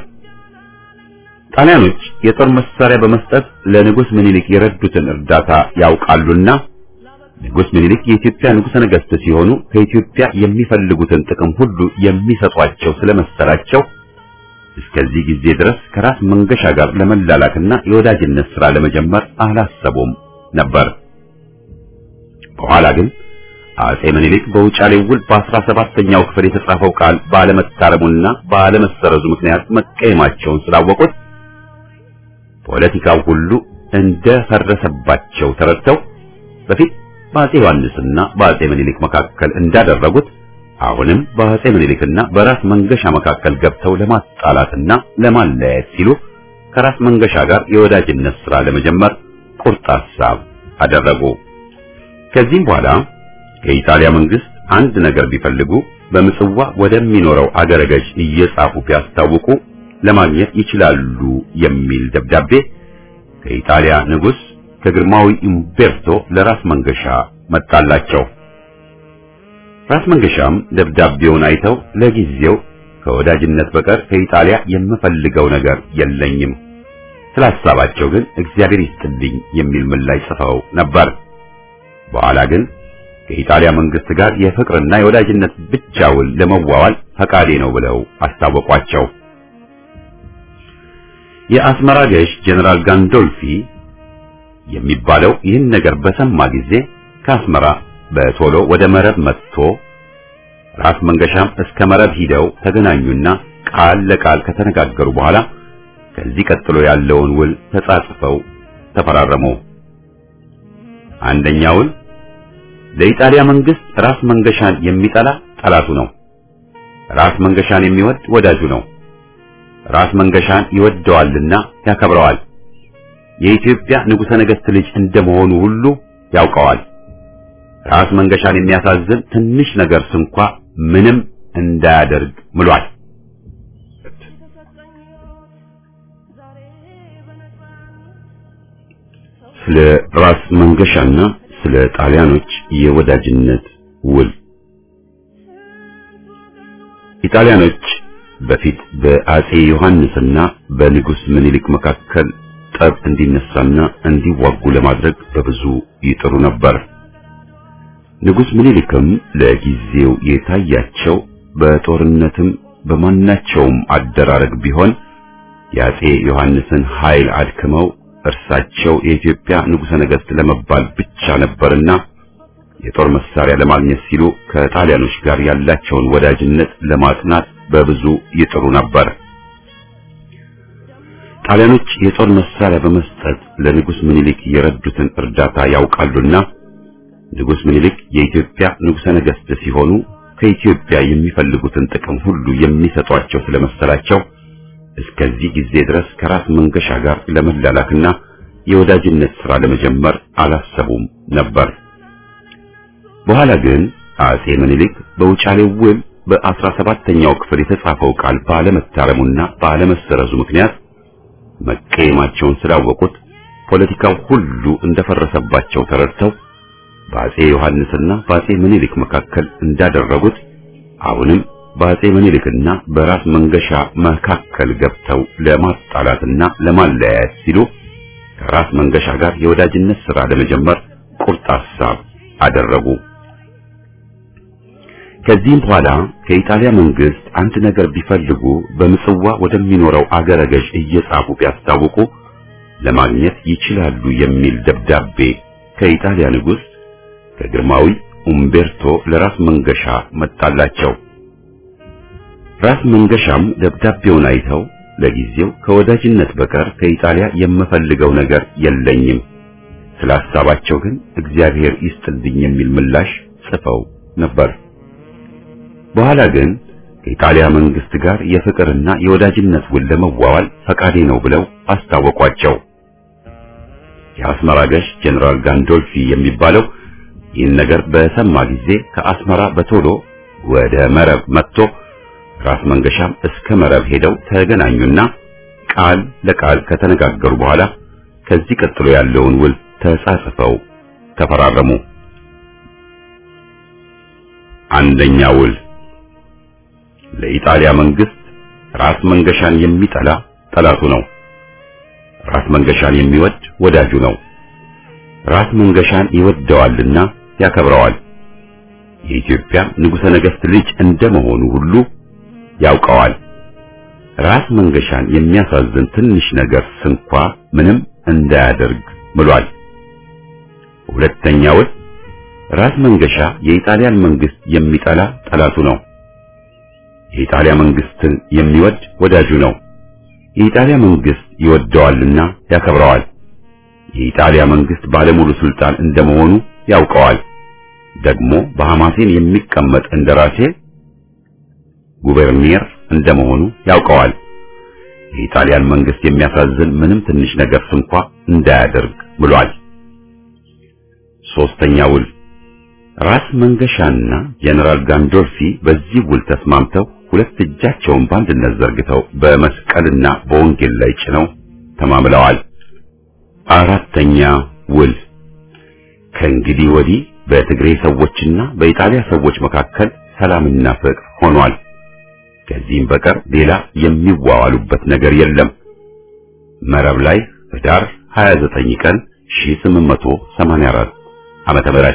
ጣሊያኖች የጦር መሳሪያ በመስጠት ለንጉስ ምኒልክ የረዱትን እርዳታ ያውቃሉና ንጉስ ምኒልክ የኢትዮጵያ ንጉሠ ነገሥት ሲሆኑ ከኢትዮጵያ የሚፈልጉትን ጥቅም ሁሉ የሚሰጧቸው ስለመሰላቸው እስከዚህ ጊዜ ድረስ ከራስ መንገሻ ጋር ለመላላክና የወዳጅነት ሥራ ለመጀመር አላሰቡም ነበር። በኋላ ግን አጼ ምኒልክ በውጫሌ ውል በ17ኛው ክፍል የተጻፈው ቃል ባለመታረሙና ባለመሰረዙ ምክንያት መቀየማቸውን ስላወቁት ፖለቲካው ሁሉ እንደፈረሰባቸው ተረድተው በፊት በአጼ ዮሐንስና በአጼ ምኒልክ መካከል እንዳደረጉት አሁንም በአጼ ምኒልክና በራስ መንገሻ መካከል ገብተው ለማጣላትና ለማለያየት ሲሉ ከራስ መንገሻ ጋር የወዳጅነት ሥራ ለመጀመር ቁርጥ ሐሳብ አደረጉ። ከዚህም በኋላ ከኢጣሊያ መንግስት አንድ ነገር ቢፈልጉ በምጽዋ ወደሚኖረው አገረ ገዥ እየጻፉ ቢያስታውቁ ለማግኘት ይችላሉ የሚል ደብዳቤ ከኢጣሊያ ንጉስ ከግርማዊ ኢምቤርቶ ለራስ መንገሻ መጣላቸው። ራስ መንገሻም ደብዳቤውን አይተው ለጊዜው ከወዳጅነት በቀር ከኢጣሊያ የምፈልገው ነገር የለኝም፣ ስላሳባቸው ግን እግዚአብሔር ይስጥልኝ የሚል ምላሽ ጽፈው ነበር። በኋላ ግን ከኢጣሊያ መንግስት ጋር የፍቅርና የወዳጅነት ብቻ ውል ለመዋዋል ፈቃዴ ነው ብለው አስታወቋቸው። የአስመራ ገዥ ጀነራል ጋንዶልፊ የሚባለው ይህን ነገር በሰማ ጊዜ ከአስመራ በቶሎ ወደ መረብ መጥቶ ራስ መንገሻም እስከ መረብ ሂደው ተገናኙና ቃል ለቃል ከተነጋገሩ በኋላ ከዚህ ቀጥሎ ያለውን ውል ተጻጽፈው ተፈራረሙ። አንደኛው ውል ለኢጣሊያ መንግስት ራስ መንገሻን የሚጠላ ጠላቱ ነው። ራስ መንገሻን የሚወድ ወዳጁ ነው። ራስ መንገሻን ይወደዋልና ያከብረዋል። የኢትዮጵያ ንጉሠ ነገሥት ልጅ እንደመሆኑ ሁሉ ያውቀዋል። ራስ መንገሻን የሚያሳዝን ትንሽ ነገር እንኳ ምንም እንዳያደርግ ምሏል። ስለ ራስ መንገሻና ስለ ጣሊያኖች የወዳጅነት ውል። ኢጣሊያኖች በፊት በአጼ ዮሐንስና በንጉስ ምኒልክ መካከል ጠብ እንዲነሳና እንዲዋጉ ለማድረግ በብዙ ይጥሩ ነበር። ንጉስ ምኒልክም ለጊዜው የታያቸው በጦርነትም በማናቸውም አደራረግ ቢሆን የአጼ ዮሐንስን ኃይል አድክመው እርሳቸው የኢትዮጵያ ንጉሠ ነገሥት ለመባል ብቻ ነበርና የጦር መሳሪያ ለማግኘት ሲሉ ከጣሊያኖች ጋር ያላቸውን ወዳጅነት ለማጽናት በብዙ ይጥሩ ነበር። ጣሊያኖች የጦር መሳሪያ በመስጠት ለንጉስ ምኒልክ የረዱትን እርዳታ ያውቃሉና ንጉስ ምኒልክ የኢትዮጵያ ንጉሠ ነገሥት ሲሆኑ ከኢትዮጵያ የሚፈልጉትን ጥቅም ሁሉ የሚሰጧቸው ስለመሰላቸው እስከዚህ ጊዜ ድረስ ከራስ መንገሻ ጋር ለመላላክና የወዳጅነት ሥራ ለመጀመር አላሰቡም ነበር። በኋላ ግን አጼ ምኒልክ በውጫሌው ውል በ17ኛው ክፍል የተጻፈው ቃል ባለመታረሙና ባለመሰረዙ ምክንያት መቀየማቸውን ስላወቁት ፖለቲካው ሁሉ እንደፈረሰባቸው ተረድተው በአጼ ዮሐንስና በአጼ ምኒልክ መካከል እንዳደረጉት አሁንም በአጼ ምኒልክና በራስ መንገሻ መካከል ገብተው ለማጣላትና ለማለያየት ሲሉ ከራስ መንገሻ ጋር የወዳጅነት ሥራ ለመጀመር ቁርጥ ሐሳብ አደረጉ። ከዚህም በኋላ ከኢጣሊያ መንግስት አንድ ነገር ቢፈልጉ በምጽዋ ወደሚኖረው አገረ ገዥ እየጻፉ ቢያስታውቁ ለማግኘት ይችላሉ የሚል ደብዳቤ ከኢጣሊያ ንጉሥ ከግርማዊ ኡምቤርቶ ለራስ መንገሻ መጣላቸው። ራስ መንገሻም ደብዳቤውን አይተው ለጊዜው ከወዳጅነት በቀር ከኢጣሊያ የምፈልገው ነገር የለኝም፣ ስለ ሐሳባቸው ግን እግዚአብሔር ይስጥልኝ የሚል ምላሽ ጽፈው ነበር። በኋላ ግን ከኢጣሊያ መንግስት ጋር የፍቅርና የወዳጅነት ውል ለመዋዋል ፈቃዴ ነው ብለው አስታወቋቸው። የአስመራ ገዥ ጀነራል ጋንዶልፊ የሚባለው ይህን ነገር በሰማ ጊዜ ከአስመራ በቶሎ ወደ መረብ መጥቶ ራስ መንገሻም እስከ መረብ ሄደው ተገናኙና ቃል ለቃል ከተነጋገሩ በኋላ ከዚህ ቀጥሎ ያለውን ውል ተጻጽፈው ተፈራረሙ። አንደኛ ውል ለኢጣሊያ መንግስት ራስ መንገሻን የሚጠላ ጠላቱ ነው። ራስ መንገሻን የሚወድ ወዳጁ ነው። ራስ መንገሻን ይወደዋልና ያከብረዋል። የኢትዮጵያ ንጉሠ ነገሥት ልጅ እንደመሆኑ ሁሉ ያውቀዋል። ራስ መንገሻን የሚያሳዝን ትንሽ ነገር እንኳ ምንም እንዳያደርግ ምሏል። ሁለተኛው ራስ መንገሻ የኢጣሊያን መንግስት የሚጠላ ጠላቱ ነው። የኢጣሊያ መንግስትን የሚወድ ወዳጁ ነው። የኢጣሊያ መንግስት ይወደዋልና ያከብረዋል። የኢጣሊያ መንግስት ባለሙሉ ስልጣን እንደመሆኑ ያውቀዋል። ደግሞ በሐማሴን የሚቀመጥ እንደራሴ ጉቨርኒየር እንደመሆኑ ያውቀዋል። የኢጣሊያን መንግስት የሚያሳዝን ምንም ትንሽ ነገር እንኳ እንዳያደርግ ብሏል። ሶስተኛ ውል ራስ መንገሻና ጀነራል ጋንዶልፊ በዚህ ውል ተስማምተው ሁለት እጃቸውን በአንድነት ዘርግተው በመስቀልና በወንጌል ላይ ጭነው ተማምለዋል። አራተኛ ውል ከእንግዲህ ወዲህ በትግሬ ሰዎችና በኢጣሊያ ሰዎች መካከል ሰላምና ፍቅር ሆኗል። ከዚህም በቀር ሌላ የሚዋዋሉበት ነገር የለም። መረብ ላይ ህዳር 29 ቀን 1884 ዓመተ ምህረት።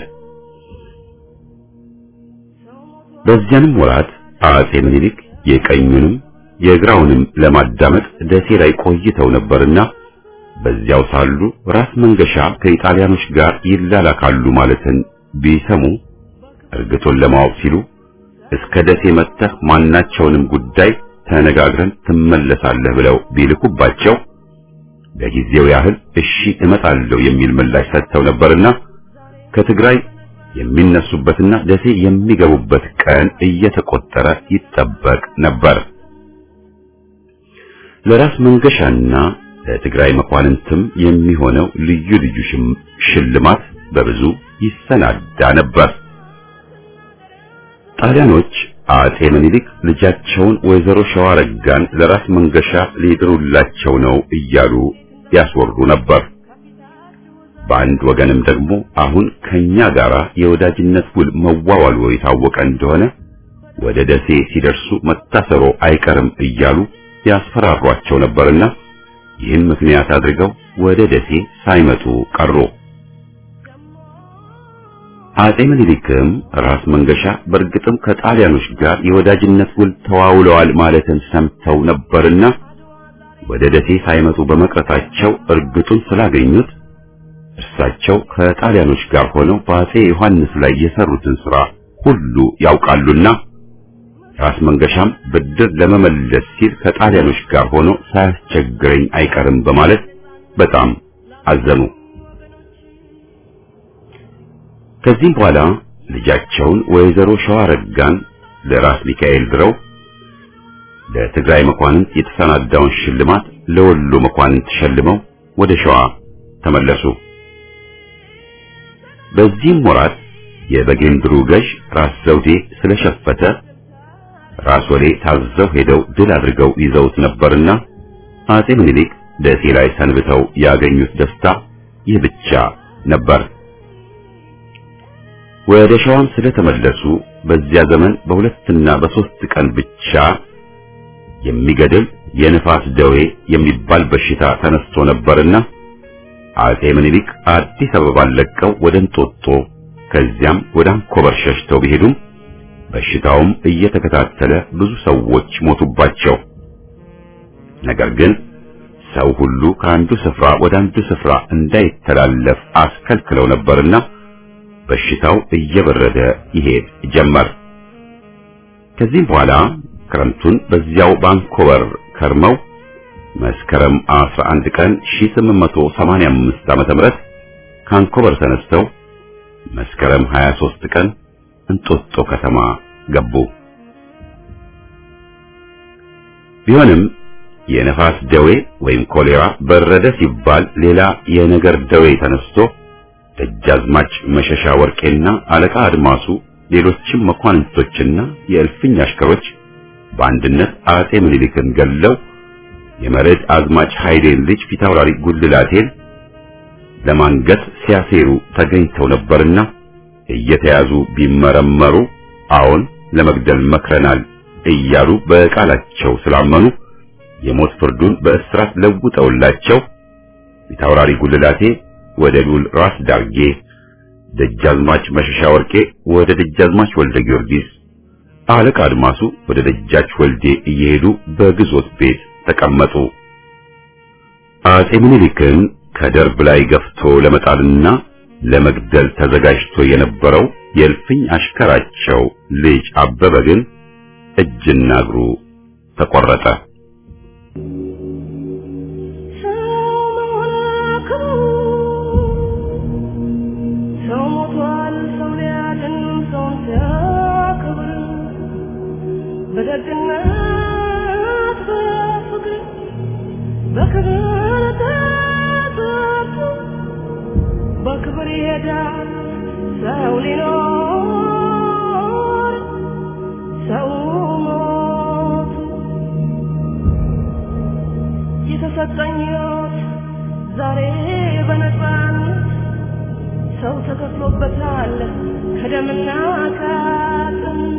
በዚያንም ወራት አጼ ምኒልክ የቀኙንም የግራውንም ለማዳመጥ ደሴ ላይ ቆይተው ነበርና በዚያው ሳሉ ራስ መንገሻ ከኢጣሊያኖች ጋር ይላላካሉ ማለትን ቢሰሙ እርግጡን ለማወቅ ሲሉ እስከ ደሴ መጥተህ ማናቸውንም ጉዳይ ተነጋግረን ትመለሳለህ ብለው ቢልኩባቸው ለጊዜው ያህል እሺ እመጣለሁ የሚል ምላሽ ሰጥተው ነበርና ከትግራይ የሚነሱበትና ደሴ የሚገቡበት ቀን እየተቆጠረ ይጠበቅ ነበር። ለራስ መንገሻና ለትግራይ መኳንንትም የሚሆነው ልዩ ልዩ ሽልማት በብዙ ይሰናዳ ነበር። ጣሊያኖች አጼ ምኒልክ ልጃቸውን ወይዘሮ ሸዋረጋን ለራስ መንገሻ ሊድሩላቸው ነው እያሉ ያስወሩ ነበር። በአንድ ወገንም ደግሞ አሁን ከኛ ጋራ የወዳጅነት ውል መዋዋሉ የታወቀ እንደሆነ ወደ ደሴ ሲደርሱ መታሰሮ አይቀርም እያሉ ያስፈራሯቸው ነበርና ይህን ምክንያት አድርገው ወደ ደሴ ሳይመጡ ቀሩ። አጼ ምኒልክም ራስ መንገሻ በእርግጥም ከጣሊያኖች ጋር የወዳጅነት ውል ተዋውለዋል ማለትን ሰምተው ነበርና ወደ ደሴ ሳይመጡ በመቅረታቸው እርግጡን ስላገኙት እርሳቸው ከጣሊያኖች ጋር ሆነው በአጼ ዮሐንስ ላይ የሰሩትን ሥራ ሁሉ ያውቃሉና ራስ መንገሻም ብድር ለመመለስ ሲል ከጣሊያኖች ጋር ሆኖ ሳያስቸግረኝ አይቀርም በማለት በጣም አዘኑ። ከዚህ በኋላ ልጃቸውን ወይዘሮ ሸዋረጋን ለራስ ሚካኤል ድረው ለትግራይ መኳንንት የተሰናዳውን ሽልማት ለወሎ መኳንንት ሸልመው ወደ ሸዋ ተመለሱ። በዚህም ወራት የበጌምድሩ ገዥ ራስ ዘውዴ ስለሸፈተ ራስ ወሌ ታዘው ሄደው ድል አድርገው ይዘውት ነበርና አጼ ምኒልክ ደሴ ላይ ሰንብተው ያገኙት ደስታ ይህ ብቻ ነበር። ወደ ሸዋም ስለተመለሱ በዚያ ዘመን በሁለትና በሶስት ቀን ብቻ የሚገድል የንፋስ ደዌ የሚባል በሽታ ተነስቶ ነበርና አጼ ምኒልክ አዲስ አበባ ለቀው ወደ እንጦጦ ከዚያም ወደ አንኮበር ሸሽተው ቢሄዱም በሽታውም እየተከታተለ ብዙ ሰዎች ሞቱባቸው። ነገር ግን ሰው ሁሉ ከአንዱ ስፍራ ወደ አንዱ ስፍራ እንዳይተላለፍ አስከልክለው ነበርና በሽታው እየበረደ ይሄድ ጀመር። ከዚህም በኋላ ክረምቱን በዚያው ባንኮበር ከርመው መስከረም 11 ቀን 1885 ዓ.ም ካንኮበር ተነስተው መስከረም 23 ቀን እንጦጦ ከተማ ገቡ። ቢሆንም የነፋስ ደዌ ወይም ኮሌራ በረደ ሲባል ሌላ የነገር ደዌ ተነስቶ ደጃዝማች መሸሻ ወርቄና አለቃ አድማሱ ሌሎችም መኳንንቶችና የእልፍኝ አሽከሮች በአንድነት አጼ ምኒልክን ገለው የመረድ አዝማች ኃይሌን ልጅ ፊታውራሪ ጉልላቴን ለማንገት ሲያሴሩ ተገኝተው ነበርና እየተያዙ ቢመረመሩ አሁን ለመግደል መክረናል እያሉ በቃላቸው ስላመኑ የሞት ፍርዱን በእስራት ለውጠውላቸው ፊታውራሪ ጉልላቴ ወደ ሉል ራስ ዳርጌ፣ ደጃዝማች መሸሻ ወርቄ ወደ ደጃዝማች ወልደ ጊዮርጊስ፣ አለቃ አድማሱ ወደ ደጃች ወልዴ እየሄዱ በግዞት ቤት ተቀመጡ። አጼ ምኒልክን ከደርብ ላይ ገፍቶ ለመጣልና ለመግደል ተዘጋጅቶ የነበረው የእልፍኝ አሽከራቸው ልጅ አበበ ግን እጅና እግሩ ተቆረጠ። በደግነት በፍቅር በክብር ተጠርቶ በክብር ይሄዳል ሰው ሊኖር ሰው ሞት የተሰጠኝ ሕይወት ዛሬ በነፃነት ሰው ተከፍሎበታል ከደምና ከአጥንት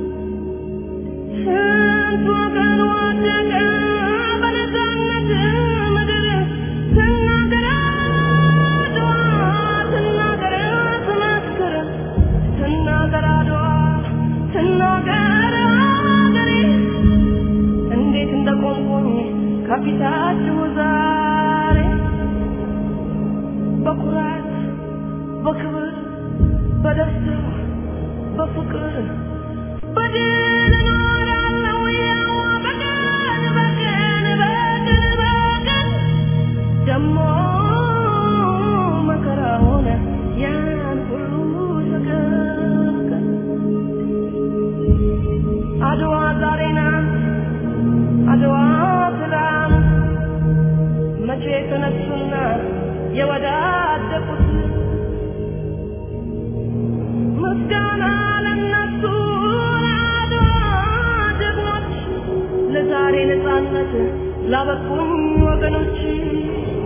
ስንት ወገን ወደቀ በነፃነት ምድር ትናገር አድዋ ትናገር ትመስክር ትናገር አድዋ ትናገር አገሬ እንዴት እንደቆምኩኝ ከፊታችሁ ዛሬ በኩራት በክብር በደስታ ፍቅር በድል እኖራለሁ ያው በቀን በቀን በቀን በቀን ደሞ መከራ ሆነ ያን ሁሉ ሰቀቀን አድዋ ዛሬ ናት አድዋ ትላንት መቼ ተነሱና የወዳደቁት ምስጋና ለነሱ ለአድዋ ጀግኖች ለዛሬ ነፃነት ላበቁኝ ወገኖች